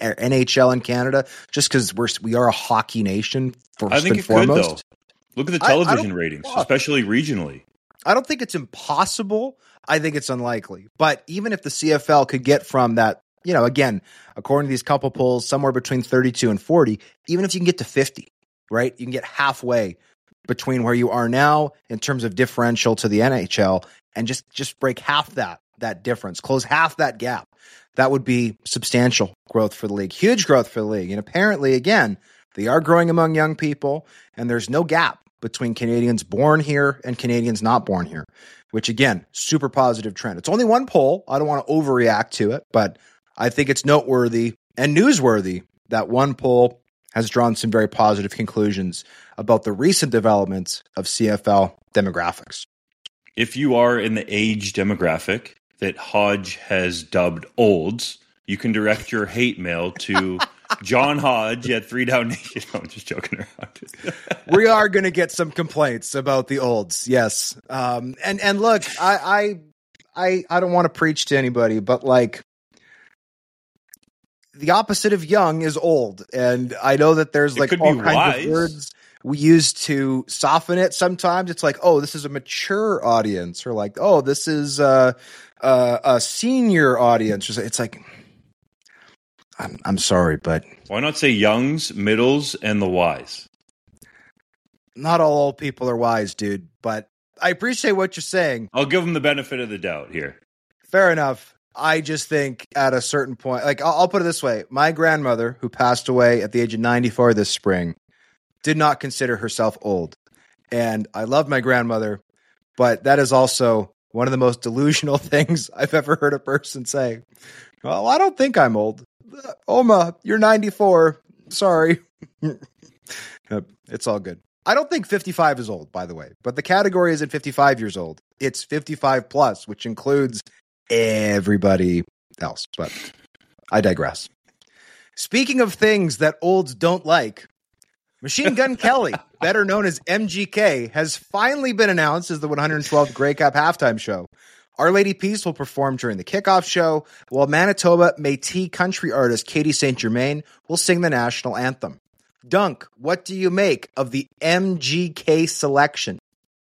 NHL in Canada, just because we are a hockey nation first
I think
and
it
foremost.
could, though. Look at the television ratings, especially regionally.
I don't think it's impossible. I think it's unlikely. But even if the CFL could get from that, again, according to these couple polls, somewhere between 32 and 40, even if you can get to 50, right? You can get halfway between where you are now in terms of differential to the NHL, and just break half that difference, close half that gap. That would be substantial growth for the league, huge growth for the league. And apparently, again, they are growing among young people, and there's no gap between Canadians born here and Canadians not born here, which, again, super positive trend. It's only one poll. I don't want to overreact to it, but I think it's noteworthy and newsworthy that one poll has drawn some very positive conclusions about the recent developments of CFL demographics.
If you are in the age demographic that Hodge has dubbed olds, you can direct your hate mail to John Hodge at 3 Down Nation. I'm just joking around.
We are going to get some complaints about the olds, yes. And look, I don't want to preach to anybody, but like, the opposite of young is old. And I know that there's like all kinds of words we use to soften it. Sometimes it's like, oh, this is a mature audience, or like, oh, this is a senior audience. It's like, I'm sorry, but
why not say youngs, middles, and the wise?
Not all old people are wise, dude, but I appreciate what you're saying.
I'll give them the benefit of the doubt here.
Fair enough. I just think at a certain point, like I'll put it this way. My grandmother, who passed away at the age of 94 this spring, did not consider herself old. And I love my grandmother, but that is also one of the most delusional things I've ever heard a person say. Well, I don't think I'm old. Oma, you're 94. Sorry. It's all good. I don't think 55 is old, by the way, but the category isn't 55 years old. It's 55 plus, which includes everybody else, but I digress. Speaking of things that olds don't like, Machine Gun Kelly, better known as MGK, has finally been announced as the 112th Grey Cup halftime show. Our Lady Peace will perform during the kickoff show, while Manitoba Métis country artist Katie St. Germain will sing the national anthem. Dunk, what do you make of the MGK selection?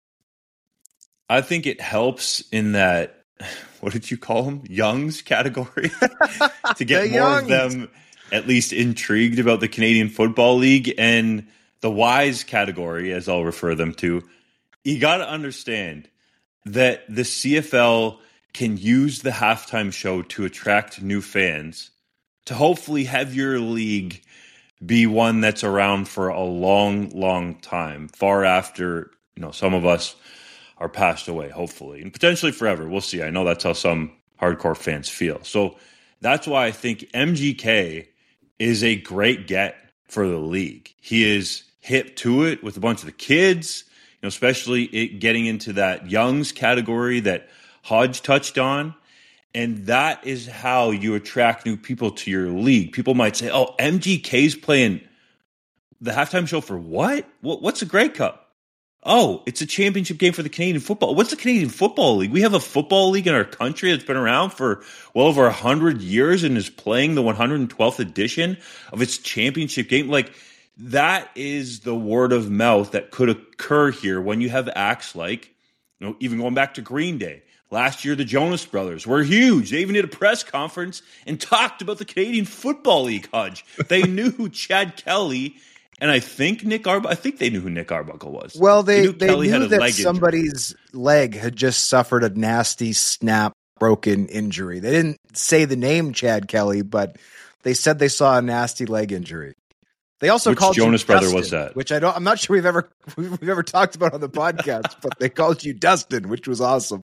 I think it helps in that, what did you call them? Youngs category? To get more of them at least intrigued about the Canadian Football League, and the wise category, as I'll refer them to. You got to understand that the CFL can use the halftime show to attract new fans, to hopefully have your league be one that's around for a long, long time, far after, some of us are passed away, hopefully, and potentially forever. We'll see. I know that's how some hardcore fans feel. So that's why I think MGK is a great get for the league. He is hip to it with a bunch of the kids, especially it getting into that Youngs category that Hodge touched on. And that is how you attract new people to your league. People might say, oh, MGK's playing the halftime show for what? What's a Grey Cup? Oh, it's a championship game for the Canadian Football. What's the Canadian Football League? We have a football league in our country that's been around for well over 100 years and is playing the 112th edition of its championship game. Like, that is the word of mouth that could occur here when you have acts like, even going back to Green Day. Last year, the Jonas Brothers were huge. They even did a press conference and talked about the Canadian Football League, Hodge. They knew who Chad Kelly and I think Nick Arbuckle. I think they knew who Nick Arbuckle was.
Well, they knew that somebody's leg had just suffered a nasty snap, broken injury. They didn't say the name Chad Kelly, but they said they saw a nasty leg injury. They also
which
called
Jonas
you
brother
Dustin,
was that?
Which I'm not sure we've ever talked about on the podcast, but they called you Dustin, which was awesome.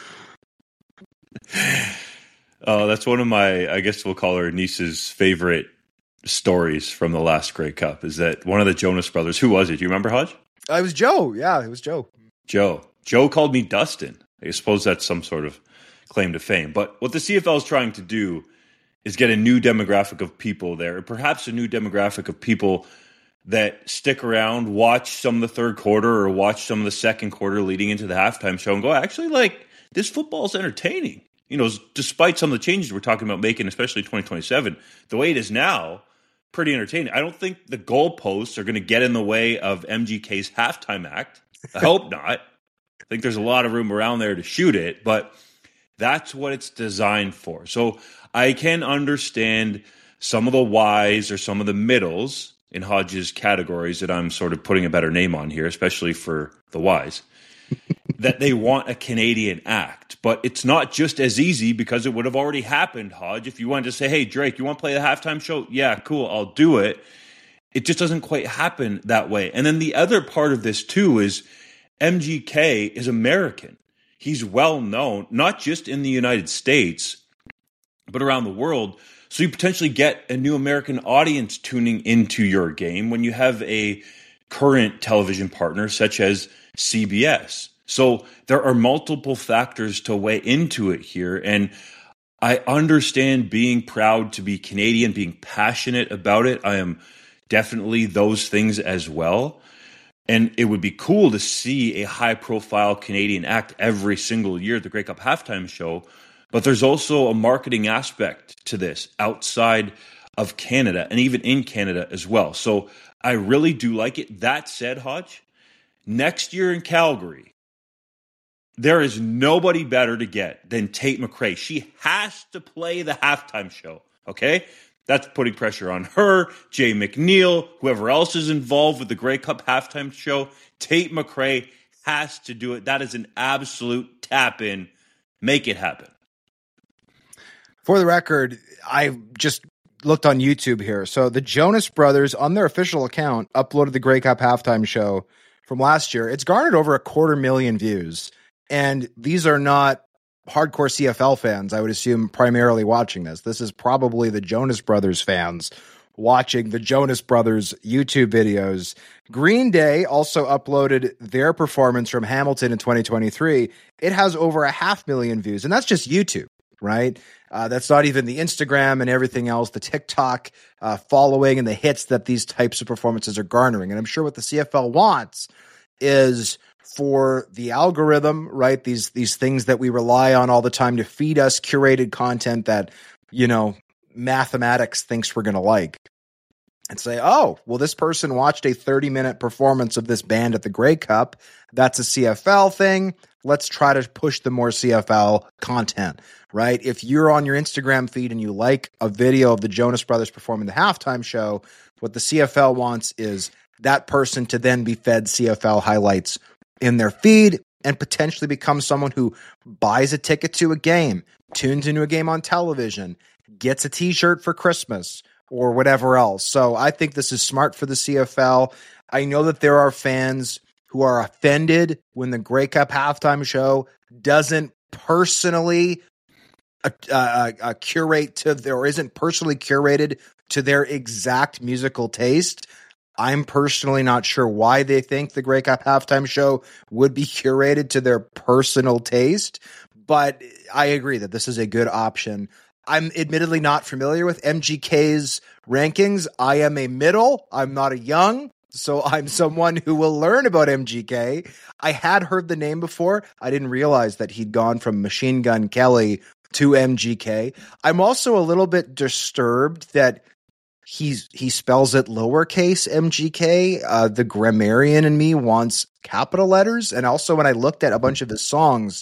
Oh, that's one of my, I guess we'll call her niece's favorite stories from the last Grey Cup, is that one of the Jonas Brothers, who was it? Do you remember, Hodge?
It was Joe. Yeah, it was Joe.
Joe called me Dustin. I suppose that's some sort of claim to fame. But what the CFL is trying to do is get a new demographic of people there, perhaps a new demographic of people that stick around, watch some of the third quarter or watch some of the second quarter leading into the halftime show and go, actually, like, this football is entertaining. Despite some of the changes we're talking about making, especially 2027, the way it is now, pretty entertaining. I don't think the goalposts are going to get in the way of MGK's halftime act. I hope not. I think there's a lot of room around there to shoot it, but that's what it's designed for. So I can understand some of the whys or some of the middles in Hodge's categories that I'm sort of putting a better name on here, especially for the whys, that they want a Canadian act. But it's not just as easy, because it would have already happened, Hodge. If you wanted to say, hey, Drake, you want to play the halftime show? Yeah, cool, I'll do it. It just doesn't quite happen that way. And then the other part of this, too, is MGK is American. He's well known, not just in the United States, but around the world. So you potentially get a new American audience tuning into your game when you have a current television partner such as CBS. So there are multiple factors to weigh into it here. And I understand being proud to be Canadian, being passionate about it. I am definitely those things as well. And it would be cool to see a high-profile Canadian act every single year at the Grey Cup halftime show. But there's also a marketing aspect to this outside of Canada and even in Canada as well. So I really do like it. That said, Hodge, next year in Calgary, there is nobody better to get than Tate McRae. She has to play the halftime show, okay? That's putting pressure on her, Jay McNeil, whoever else is involved with the Grey Cup halftime show. Tate McRae has to do it. That is an absolute tap-in. Make it happen.
For the record, I just looked on YouTube here. So the Jonas Brothers, on their official account, uploaded the Grey Cup halftime show from last year. It's garnered over 250,000 views. And these are not hardcore CFL fans, I would assume, primarily watching this. This is probably the Jonas Brothers fans watching the Jonas Brothers YouTube videos. Green Day also uploaded their performance from Hamilton in 2023. It has over 500,000 views, and that's just YouTube, right? That's not even the Instagram and everything else, the TikTok following and the hits that these types of performances are garnering. And I'm sure what the CFL wants is for the algorithm, right? These things that we rely on all the time to feed us curated content that, mathematics thinks we're going to like, and say, oh, well, this person watched a 30-minute performance of this band at the Grey Cup. That's a CFL thing. Let's try to push the more CFL content, right? If you're on your Instagram feed and you like a video of the Jonas Brothers performing the halftime show, what the CFL wants is that person to then be fed CFL highlights in their feed and potentially become someone who buys a ticket to a game, tunes into a game on television, gets a t-shirt for Christmas or whatever else. So I think this is smart for the CFL. I know that there are fans who are offended when the Grey Cup halftime show doesn't personally curate to their, or isn't personally curated to their exact musical taste. I'm personally not sure why they think the Grey Cup halftime show would be curated to their personal taste, but I agree that this is a good option. I'm admittedly not familiar with MGK's rankings. I am a middle. I'm not a young, so I'm someone who will learn about MGK. I had heard the name before. I didn't realize that he'd gone from Machine Gun Kelly to MGK. I'm also a little bit disturbed that he spells it lowercase MGK. The grammarian in me wants capital letters. And also when I looked at a bunch of his songs,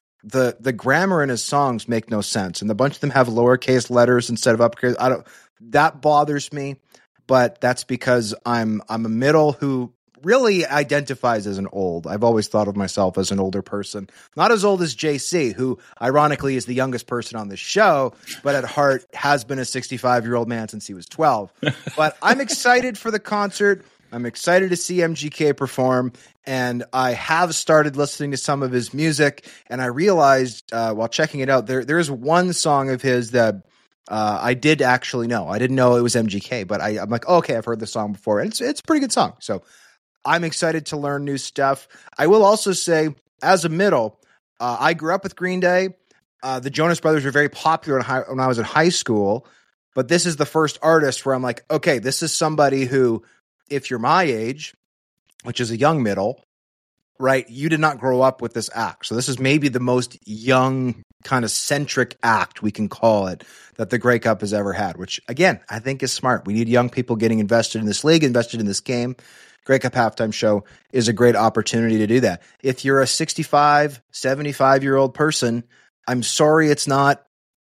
the grammar in his songs make no sense. And a bunch of them have lowercase letters instead of uppercase. That bothers me, but that's because I'm a middle who really identifies as an old. I've always thought of myself as an older person. Not as old as JC, who ironically is the youngest person on this show, but at heart has been a 65-year-old man since he was 12. But I'm excited for the concert. I'm excited to see MGK perform, and I have started listening to some of his music, and I realized while checking it out, there is one song of his that I did actually know. I didn't know it was MGK, but I'm like, oh, okay, I've heard the song before, and it's a pretty good song. So I'm excited to learn new stuff. I will also say, as a middle, I grew up with Green Day. The Jonas Brothers were very popular when I was in high school, but this is the first artist where I'm like, okay, this is somebody who, if you're my age, which is a young middle, right, you did not grow up with this act. So this is maybe the most young kind of centric act, we can call it, that the Grey Cup has ever had, which, again, I think is smart. We need young people getting invested in this league, invested in this game. Grey Cup halftime show is a great opportunity to do that. If you're a 65, 75-year-old person, I'm sorry it's not,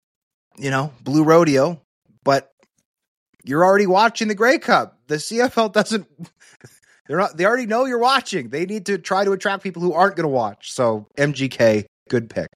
Blue Rodeo, but you're already watching the Grey Cup. The CFL doesn't, they already know you're watching. They need to try to attract people who aren't going to watch. So MGK, good pick.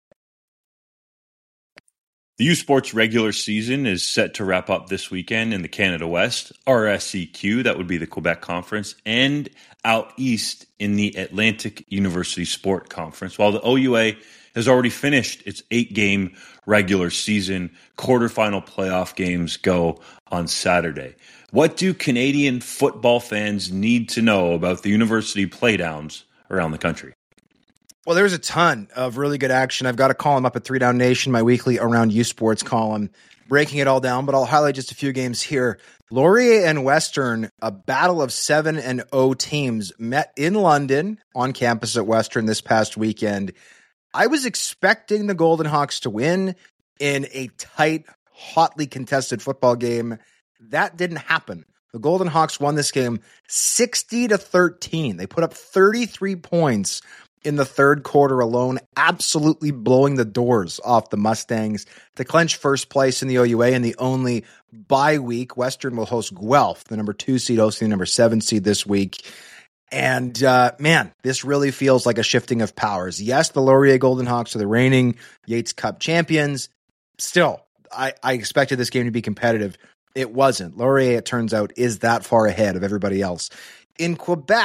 The U Sports regular season is set to wrap up this weekend in the Canada West, RSEQ, that would be the Quebec Conference, and out east in the Atlantic University Sport Conference, while the OUA has already finished its 8-game regular season. Quarterfinal playoff games go on Saturday. What do Canadian football fans need to know about the university playdowns around the country?
Well, there's a ton of really good action. I've got a column up at 3 Down Nation, my weekly Around U Sports column, breaking it all down, but I'll highlight just a few games here. Laurier and Western, a battle of 7-0 teams, met in London on campus at Western this past weekend. I was expecting the Golden Hawks to win in a tight, hotly contested football game. That didn't happen. The Golden Hawks won this game 60-13. They put up 33 points in the third quarter alone, absolutely blowing the doors off the Mustangs to clinch first place in the OUA. And the only bye week, Western will host Guelph, the number 2 seed, hosting the number 7 seed this week. And man, this really feels like a shifting of powers. Yes, the Laurier Golden Hawks are the reigning Yates Cup champions. Still, I expected this game to be competitive. It wasn't. Laurier, it turns out, is that far ahead of everybody else. In Quebec,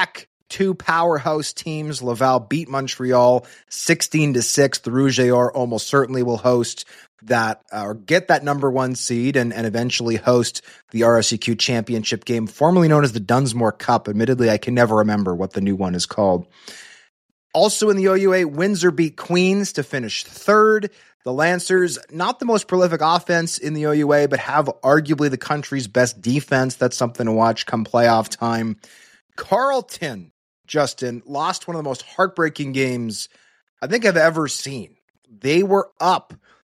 two powerhouse teams. Laval beat Montreal 16-6. The Rouge et Or almost certainly will host that or get that number one seed and eventually host the RSEQ championship game, formerly known as the Dunsmore Cup. Admittedly, I can never remember what the new one is called. Also in the OUA, Windsor beat Queens to finish third. The Lancers, not the most prolific offense in the OUA, but have arguably the country's best defense. That's something to watch come playoff time. Carleton, Justin, lost one of the most heartbreaking games I think I've ever seen. They were up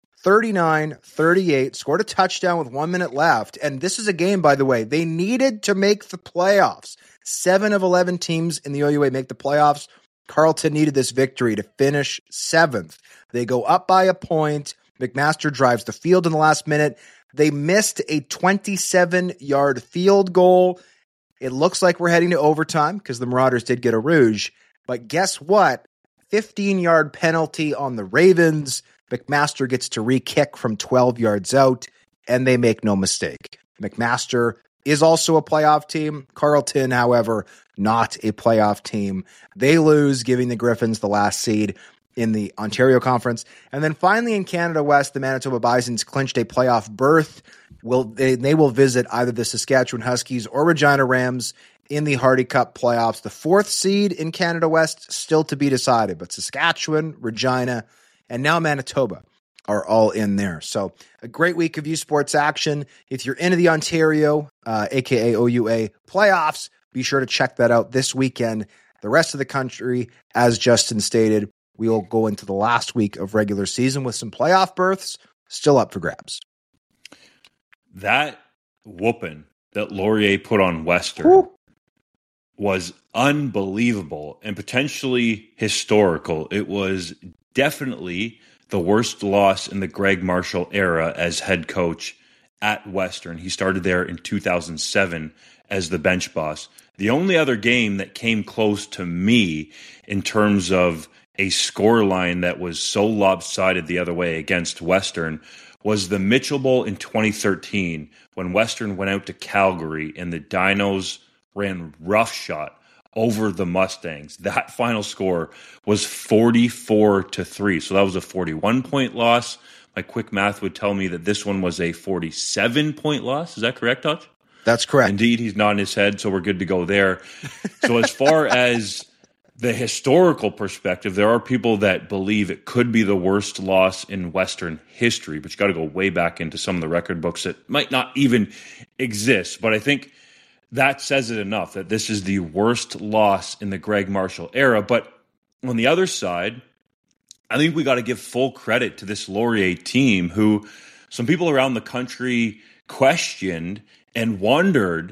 39-38, scored a touchdown with 1 minute left. And this is a game, by the way, they needed to make the playoffs. 7 of 11 teams in the OUA make the playoffs. Carleton needed this victory to finish 7th. They go up by a point. McMaster drives the field in the last minute. They missed a 27-yard field goal. It looks like we're heading to overtime because the Marauders did get a Rouge. But guess what? 15-yard penalty on the Ravens. McMaster gets to re-kick from 12 yards out, and they make no mistake. McMaster is also a playoff team. Carleton, however, not a playoff team. They lose, giving the Griffins the last seed in the Ontario Conference. And then finally in Canada West, the Manitoba Bisons clinched a playoff berth. They will visit either the Saskatchewan Huskies or Regina Rams in the Hardy Cup playoffs. The 4th seed in Canada West still to be decided, but Saskatchewan, Regina, and now Manitoba are all in there. So a great week of U Sports action. If you're into the Ontario, aka OUA playoffs, be sure to check that out this weekend. The rest of the country, as Justin stated, we will go into the last week of regular season with some playoff berths still up for grabs.
That whooping that Laurier put on Western was unbelievable and potentially historical. It was definitely the worst loss in the Greg Marshall era as head coach at Western. He started there in 2007 as the bench boss. The only other game that came close to me in terms of a score line that was so lopsided the other way against Western was the Mitchell Bowl in 2013 when Western went out to Calgary and the Dinos ran roughshod over the Mustangs. That final score was 44-3. So that was a 41-point loss. My quick math would tell me that this one was a 47-point loss. Is that correct, Touch?
That's correct.
Indeed, he's nodding his head, so we're good to go there. So as far as the historical perspective, there are people that believe it could be the worst loss in Western history, but you got to go way back into some of the record books that might not even exist. But I think that says it enough that this is the worst loss in the Greg Marshall era. But on the other side, I think we got to give full credit to this Laurier team who some people around the country questioned and wondered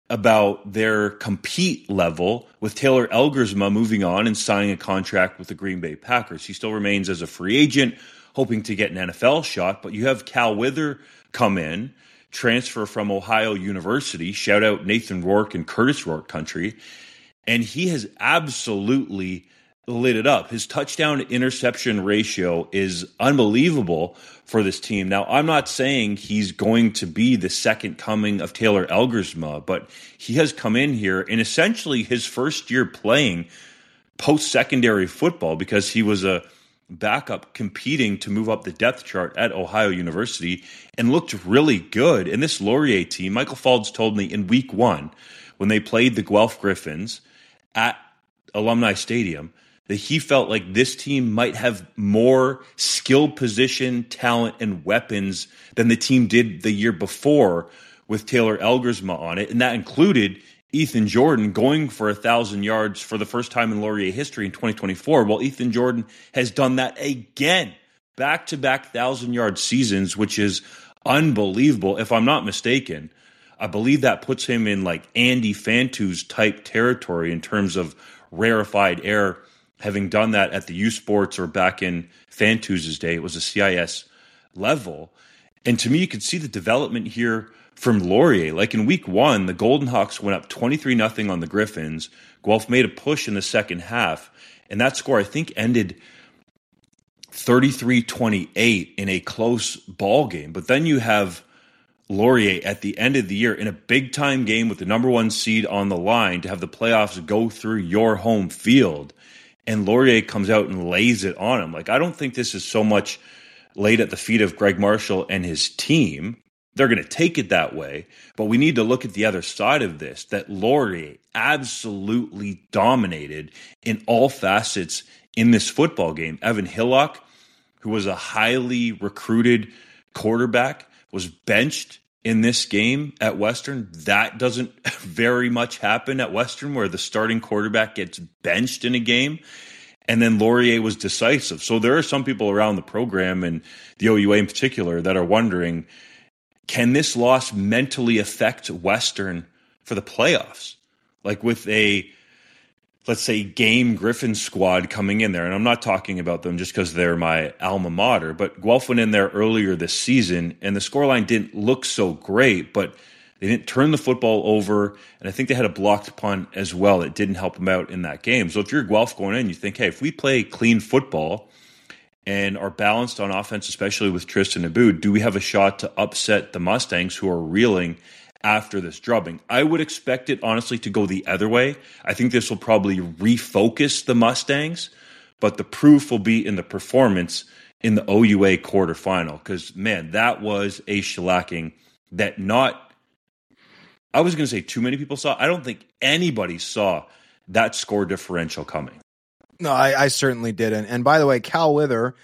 about their compete level with Taylor Elgersma moving on and signing a contract with the Green Bay Packers. He still remains as a free agent, hoping to get an NFL shot, but you have Cal Wither come in, transfer from Ohio University, shout out Nathan Rourke and Curtis Rourke country, and he has absolutely lit it up. His touchdown to interception ratio is unbelievable for this team. Now, I'm not saying he's going to be the second coming of Taylor Elgersma, but he has come in here in essentially his first year playing post-secondary football because he was a backup competing to move up the depth chart at Ohio University and looked really good. And this Laurier team, Michael Faulds told me in week 1 when they played the Guelph Griffins at Alumni Stadium that he felt like this team might have more skill position, talent, and weapons than the team did the year before with Taylor Elgersma on it. And that included Ethan Jordan going for 1,000 yards for the first time in Laurier history in 2024. Well, Ethan Jordan has done that again, back-to-back 1,000-yard seasons, which is unbelievable. If I'm not mistaken, I believe that puts him in like Andy Fantu's type territory in terms of rarefied air. Having done that at the U Sports or back in Fantu's day, it was a CIS level. And to me, you could see the development here from Laurier. Like in week 1, the Golden Hawks went up 23-0 on the Griffins. Guelph made a push in the second half. And that score, I think, ended 33-28 in a close ball game. But then you have Laurier at the end of the year in a big-time game with the number one seed on the line to have the playoffs go through your home field, and Laurier comes out and lays it on him. Like, I don't think this is so much laid at the feet of Greg Marshall and his team. They're going to take it that way, but we need to look at the other side of this, that Laurier absolutely dominated in all facets in this football game. Evan Hillock, who was a highly recruited quarterback, was benched in this game at Western. That doesn't very much happen at Western, where the starting quarterback gets benched in a game. And then Laurier was decisive. So there are some people around the program and the OUA in particular that are wondering, can this loss mentally affect Western for the playoffs? Like with a, let's say, Game Griffin squad coming in there, and I'm not talking about them just because they're my alma mater, but Guelph went in there earlier this season, and the scoreline didn't look so great, but they didn't turn the football over, and I think they had a blocked punt as well that didn't help them out in that game. So if you're Guelph going in, you think, hey, if we play clean football and are balanced on offense, especially with Tristan Abboud, do we have a shot to upset the Mustangs, who are reeling after this drubbing? I would expect it, honestly, to go the other way. I think this will probably refocus the Mustangs, but the proof will be in the performance in the OUA quarterfinal, because, man, that was a shellacking that I was going to say too many people saw. I don't think anybody saw that score differential coming.
No, I certainly didn't. And by the way, Cal Wither,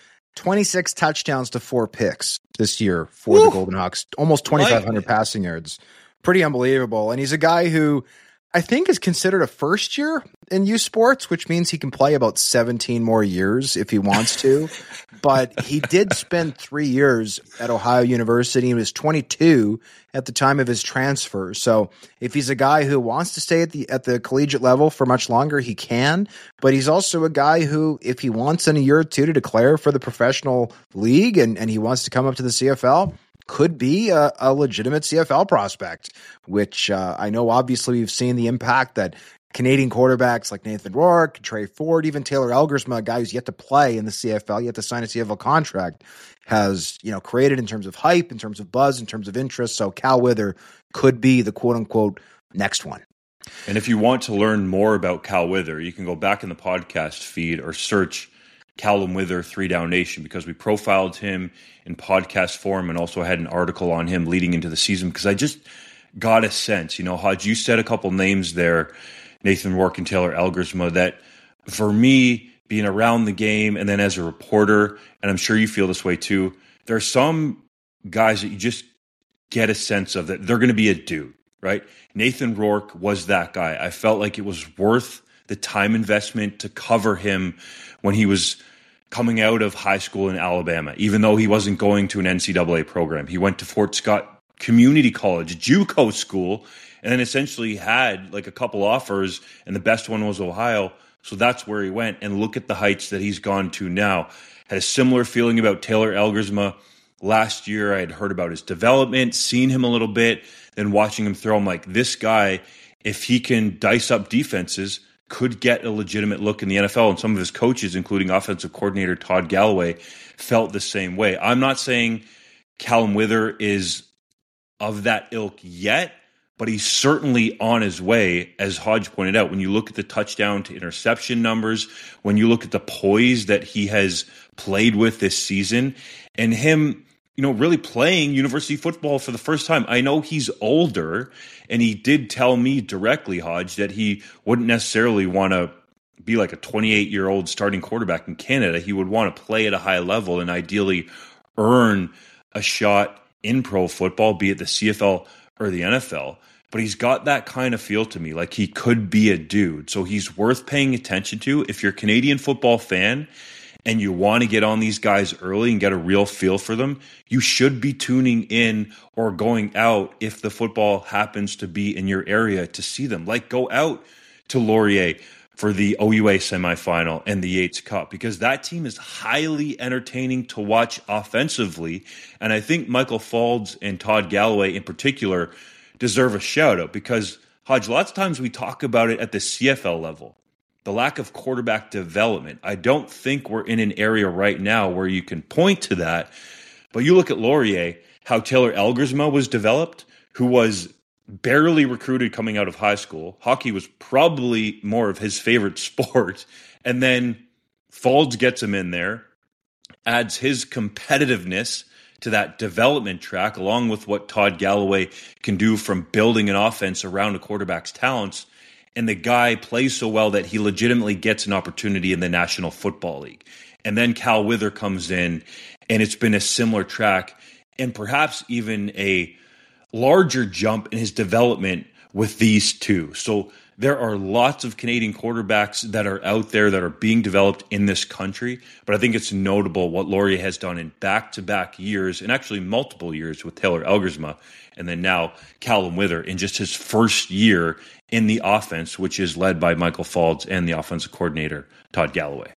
26 touchdowns to 4 picks this year for the Golden Hawks, almost 2,500 passing yards. Pretty unbelievable. And he's a guy who I think is considered a first year in youth sports, which means he can play about 17 more years if he wants to. But he did spend 3 years at Ohio University. He was 22 at the time of his transfer. So if he's a guy who wants to stay at the collegiate level for much longer, he can. But he's also a guy who, if he wants in a year or two to declare for the professional league and he wants to come up to the CFL, could be a legitimate CFL prospect, which I know obviously we've seen the impact that Canadian quarterbacks like Nathan Rourke, Trey Ford, even Taylor Elgersma, a guy who's yet to play in the CFL, yet to sign a CFL contract, has created in terms of hype, in terms of buzz, in terms of interest. So Cal Wither could be the quote-unquote next one.
And if you want to learn more about Cal Wither, you can go back in the podcast feed or search Callum Wither 3 Down Nation, because we profiled him in podcast form and also had an article on him leading into the season, because I just got a sense, Hodge, you said a couple names there, Nathan Rourke and Taylor Elgersma, that for me, being around the game and then as a reporter, and I'm sure you feel this way too, there are some guys that you just get a sense of that they're going to be a dude, right? Nathan Rourke was that guy. I felt like it was worth the time investment to cover him when he was coming out of high school in Alabama, even though he wasn't going to an NCAA program. He went to Fort Scott Community College, JUCO school, and then essentially had like a couple offers, and the best one was Ohio. So that's where he went, and look at the heights that he's gone to now. Had a similar feeling about Taylor Elgersma last year. I had heard about his development, seen him a little bit, then watching him throw. I'm like, this guy, if he can dice up defenses, could get a legitimate look in the NFL. And some of his coaches, including offensive coordinator Todd Galloway, felt the same way. I'm not saying Callum Wither is of that ilk yet, but he's certainly on his way, as Hodge pointed out. When you look at the touchdown to interception numbers, when you look at the poise that he has played with this season, and him, really playing university football for the first time. I know he's older, and he did tell me directly, Hodge, that he wouldn't necessarily want to be like a 28-year-old starting quarterback in Canada. He would want to play at a high level and ideally earn a shot in pro football, be it the CFL or the NFL. But he's got that kind of feel to me, like he could be a dude. So he's worth paying attention to. If you're a Canadian football fan and you want to get on these guys early and get a real feel for them, you should be tuning in or going out if the football happens to be in your area to see them. Like, go out to Laurier for the OUA semifinal and the Yates Cup, because that team is highly entertaining to watch offensively. And I think Michael Faulds and Todd Galloway in particular deserve a shout out, because, Hodge, lots of times we talk about it at the CFL level, the lack of quarterback development. I don't think we're in an area right now where you can point to that. But you look at Laurier, how Taylor Elgersma was developed, who was barely recruited coming out of high school. Hockey was probably more of his favorite sport. And then Faulds gets him in there, adds his competitiveness to that development track, along with what Todd Galloway can do from building an offense around a quarterback's talents. And the guy plays so well that he legitimately gets an opportunity in the National Football League. And then Cal Wither comes in, and it's been a similar track and perhaps even a larger jump in his development with these two. So there are lots of Canadian quarterbacks that are out there that are being developed in this country, but I think it's notable what Laurier has done in back-to-back years, and actually multiple years with Taylor Elgersma, and then now Callum Wither in just his first year in the offense, which is led by Michael Faulds and the offensive coordinator, Todd Galloway.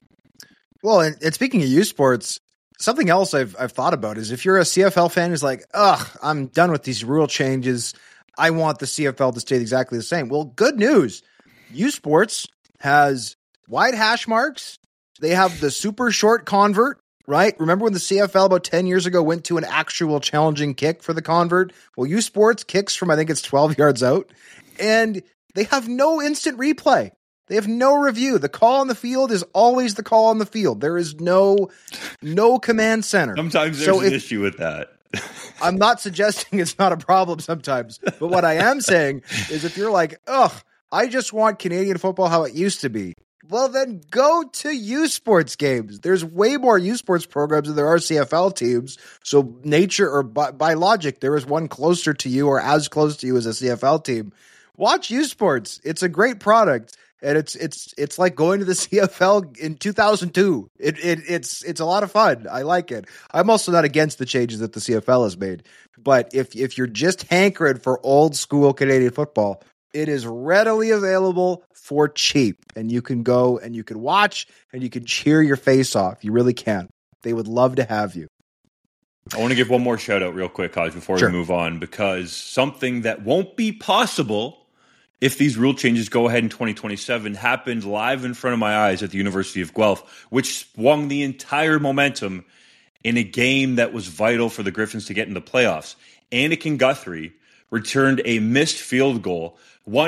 Well, and speaking of U Sports, something else I've thought about is if you're a CFL fan who's like, I'm done with these rule changes, I want the CFL to stay exactly the same. Well, good news. U Sports has wide hash marks. They have the super short convert, right? Remember when the CFL about 10 years ago went to an actual challenging kick for the convert? Well, U Sports kicks from, I think it's 12 yards out. And they have no instant replay. They have no review. The call on the field is always the call on the field. There is no command center.
Sometimes there's an issue with that.
I'm not suggesting it's not a problem sometimes, but what I am saying is if you're like, I just want Canadian football how it used to be, well, then go to U Sports games. There's way more U Sports programs than there are CFL teams. So nature or by logic, there is one closer to you or as close to you as a CFL team. Watch U Sports. It's a great product. And it's like going to the CFL in 2002. It's a lot of fun. I like it. I'm also not against the changes that the CFL has made. But if you're just hankering for old school Canadian football, it is readily available for cheap. And you can go and you can watch and you can cheer your face off. You really can. They would love to have you.
I want to give one more shout out real quick, Hodge, before we move on, because something that won't be possible if these rule changes go ahead in 2027 happened live in front of my eyes at the University of Guelph, which swung the entire momentum in a game that was vital for the Griffins to get in the playoffs. Anakin Guthrie returned a missed field goal,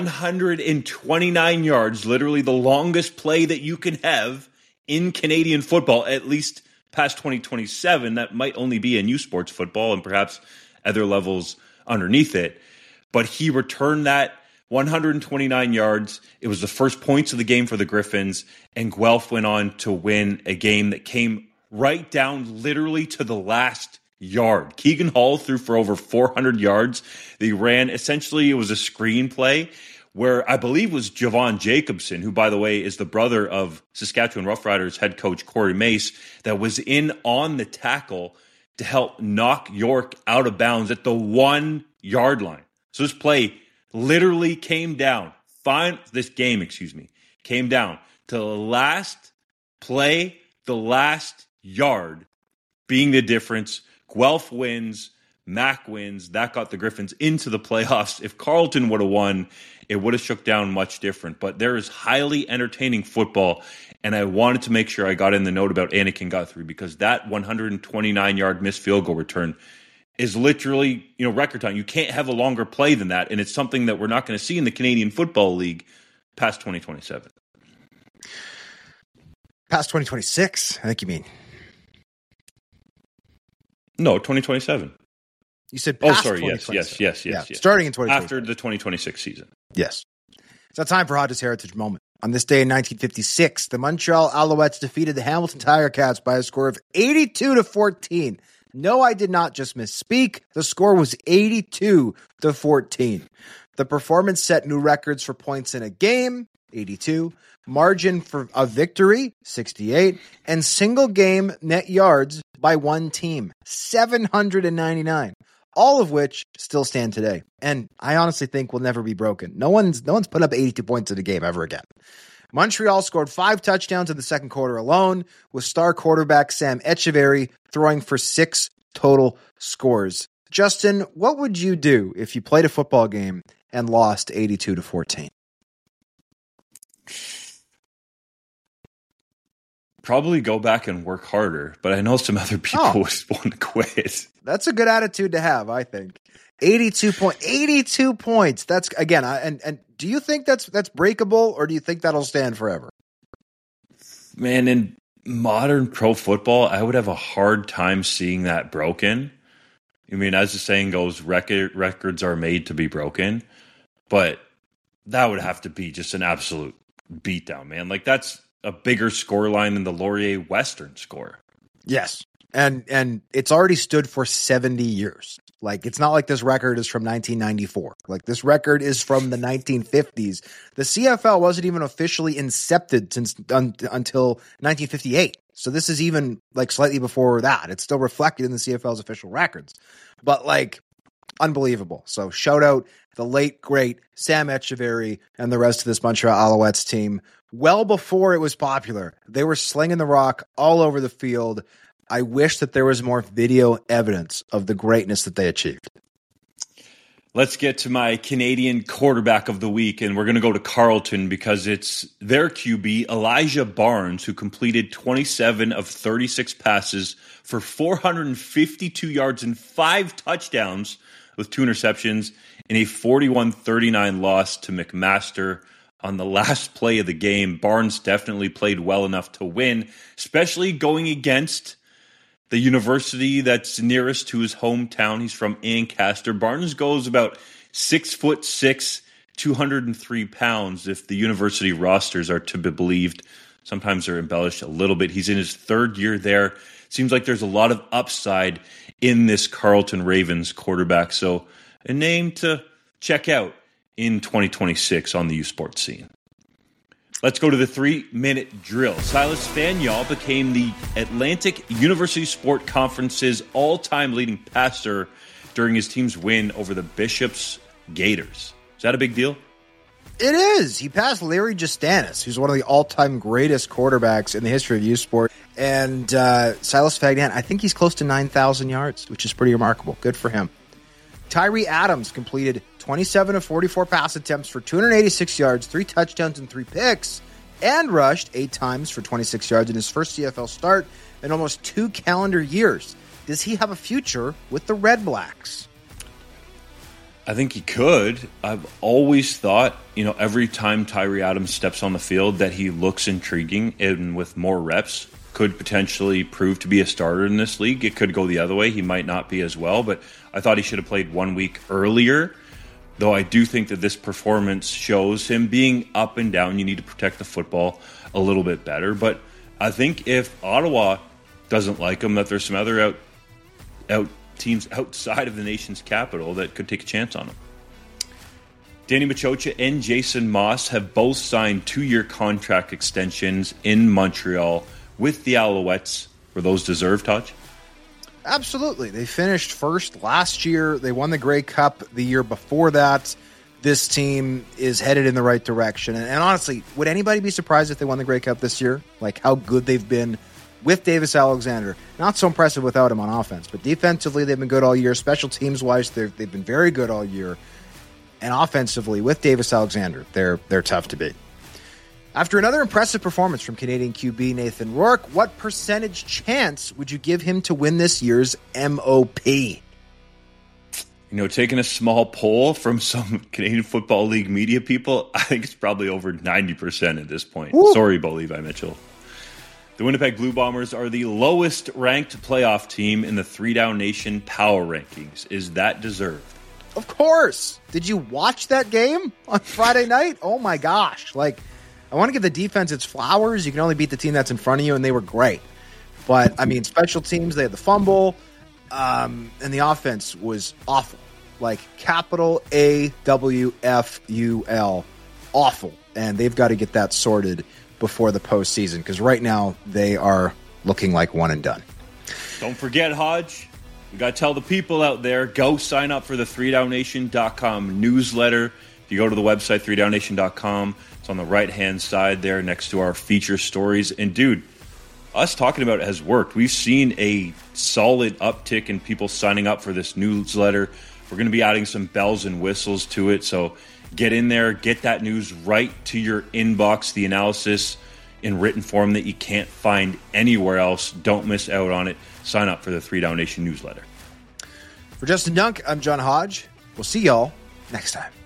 129 yards, literally the longest play that you can have in Canadian football, at least past 2027. That might only be in U Sports football and perhaps other levels underneath it. But he returned that 129 yards. It was the first points of the game for the Griffins, and Guelph went on to win a game that came right down literally to the last yard. Keegan Hall threw for over 400 yards. They ran, essentially, it was a screenplay where I believe was Javon Jacobson, who, by the way, is the brother of Saskatchewan Roughriders head coach Corey Mace, that was in on the tackle to help knock York out of bounds at the 1 yard line. So this play literally came down. This game came down to the last play, the last yard being the difference. Guelph wins, Mac wins. That got the Griffins into the playoffs. If Carleton would have won, it would have shook down much different. But there is highly entertaining football, and I wanted to make sure I got in the note about Anakin Guthrie because that 129-yard missed field goal return is literally, record time. You can't have a longer play than that, and it's something that we're not going to see in the Canadian Football League past 2027.
Past 2026, I think you mean.
No, 2027.
You said past
yes.
Starting in 2026.
After the 2026 season.
Yes. It's a time for Hodges Heritage Moment. On this day in 1956, the Montreal Alouettes defeated the Hamilton Tiger Cats by a score of 82-14. No, I did not just misspeak. The score was 82-14. The performance set new records for points in a game, 82, margin for a victory, 68, and single game net yards by one team, 799. All of which still stand today. And I honestly think will never be broken. No one's put up 82 points in a game ever again. Montreal scored 5 touchdowns in the second quarter alone, with star quarterback Sam Echeverry throwing for 6 total scores. Justin, what would you do if you played a football game and lost 82-14?
probably go back and work harder, but I know some other people would want to quit.
That's a good attitude to have, I think. 82 points. That's again, and do you think that's breakable, or do you think that'll stand forever?
Man, in modern pro football, I would have a hard time seeing that broken. I mean, as the saying goes, records are made to be broken, but that would have to be just an absolute beatdown, man. Like, that's a bigger scoreline than the Laurier Western score.
Yes. And it's already stood for 70 years. Like, it's not like this record is from 1994. Like, this record is from the 1950s. The CFL wasn't even officially incepted until 1958. So this is even like slightly before that. It's still reflected in the CFL's official records. But like, unbelievable. So shout out the late, great Sam Etcheverry and the rest of this Montreal Alouettes team. Well before it was popular, they were slinging the rock all over the field. I wish that there was more video evidence of the greatness that they achieved.
Let's get to my Canadian quarterback of the week, and we're going to go to Carleton because it's their QB, Elijah Barnes, who completed 27 of 36 passes for 452 yards and 5 touchdowns with 2 interceptions in a 41-39 loss to McMaster. On the last play of the game, Barnes definitely played well enough to win, especially going against the university that's nearest to his hometown. He's from Ancaster. Barnes goes about 6'6", 203 pounds if the university rosters are to be believed. Sometimes they're embellished a little bit. He's in his 3rd year there. Seems like there's a lot of upside in this Carleton Ravens quarterback. So a name to check out in 2026 on the U Sports scene. Let's go to the 3-minute drill. Silas Faniol became the Atlantic University Sport Conference's all-time leading passer during his team's win over the Bishops Gators. Is that a big deal?
It is. He passed Larry Justanis, who's one of the all-time greatest quarterbacks in the history of U Sport. And Silas Faniol, I think he's close to 9,000 yards, which is pretty remarkable. Good for him. Tyree Adams completed 27 of 44 pass attempts for 286 yards, 3 touchdowns, and 3 picks, and rushed 8 times for 26 yards in his first CFL start in almost 2 calendar years. Does he have a future with the Red Blacks?
I think he could. I've always thought, every time Tyree Adams steps on the field that he looks intriguing, and with more reps could potentially prove to be a starter in this league. It could go the other way. He might not be as well, but I thought he should have played 1 week earlier, though I do think that this performance shows him being up and down. You need to protect the football a little bit better, but I think if Ottawa doesn't like him, that there's some other out teams outside of the nation's capital that could take a chance on him. Danny Machocha and Jason Moss have both signed 2-year contract extensions in Montreal with the Alouettes. Were those deserved, Taj?
Absolutely. They finished first last year. They won the Grey Cup the year before that. This team is headed in the right direction. And honestly, would anybody be surprised if they won the Grey Cup this year? Like how good they've been with Davis Alexander. Not so impressive without him on offense, but defensively they've been good all year. Special teams-wise, they've been very good all year. And offensively, with Davis Alexander, they're tough to beat. After another impressive performance from Canadian QB Nathan Rourke, what percentage chance would you give him to win this year's MOP?
Taking a small poll from some Canadian Football League media people, I think it's probably over 90% at this point. Woo. Sorry, Bo Levi Mitchell. The Winnipeg Blue Bombers are the lowest ranked playoff team in the 3 Down Nation power rankings. Is that deserved?
Of course. Did you watch that game on Friday night? Oh my gosh. I want to give the defense its flowers. You can only beat the team that's in front of you, and they were great. But, special teams, they had the fumble, and the offense was awful. Capital AWFUL. Awful. And they've got to get that sorted before the postseason, because right now they are looking like one and done.
Don't forget, Hodge, we got to tell the people out there, go sign up for the 3downnation.com newsletter. If you go to the website, 3downnation.com, it's on the right-hand side there next to our feature stories. And, dude, us talking about it has worked. We've seen a solid uptick in people signing up for this newsletter. We're going to be adding some bells and whistles to it, so get in there, get that news right to your inbox. The analysis, in written form that you can't find anywhere else. Don't miss out on it. Sign up for the 3 Down Nation newsletter.
For Justin Dunk, I'm John Hodge. We'll see y'all next time.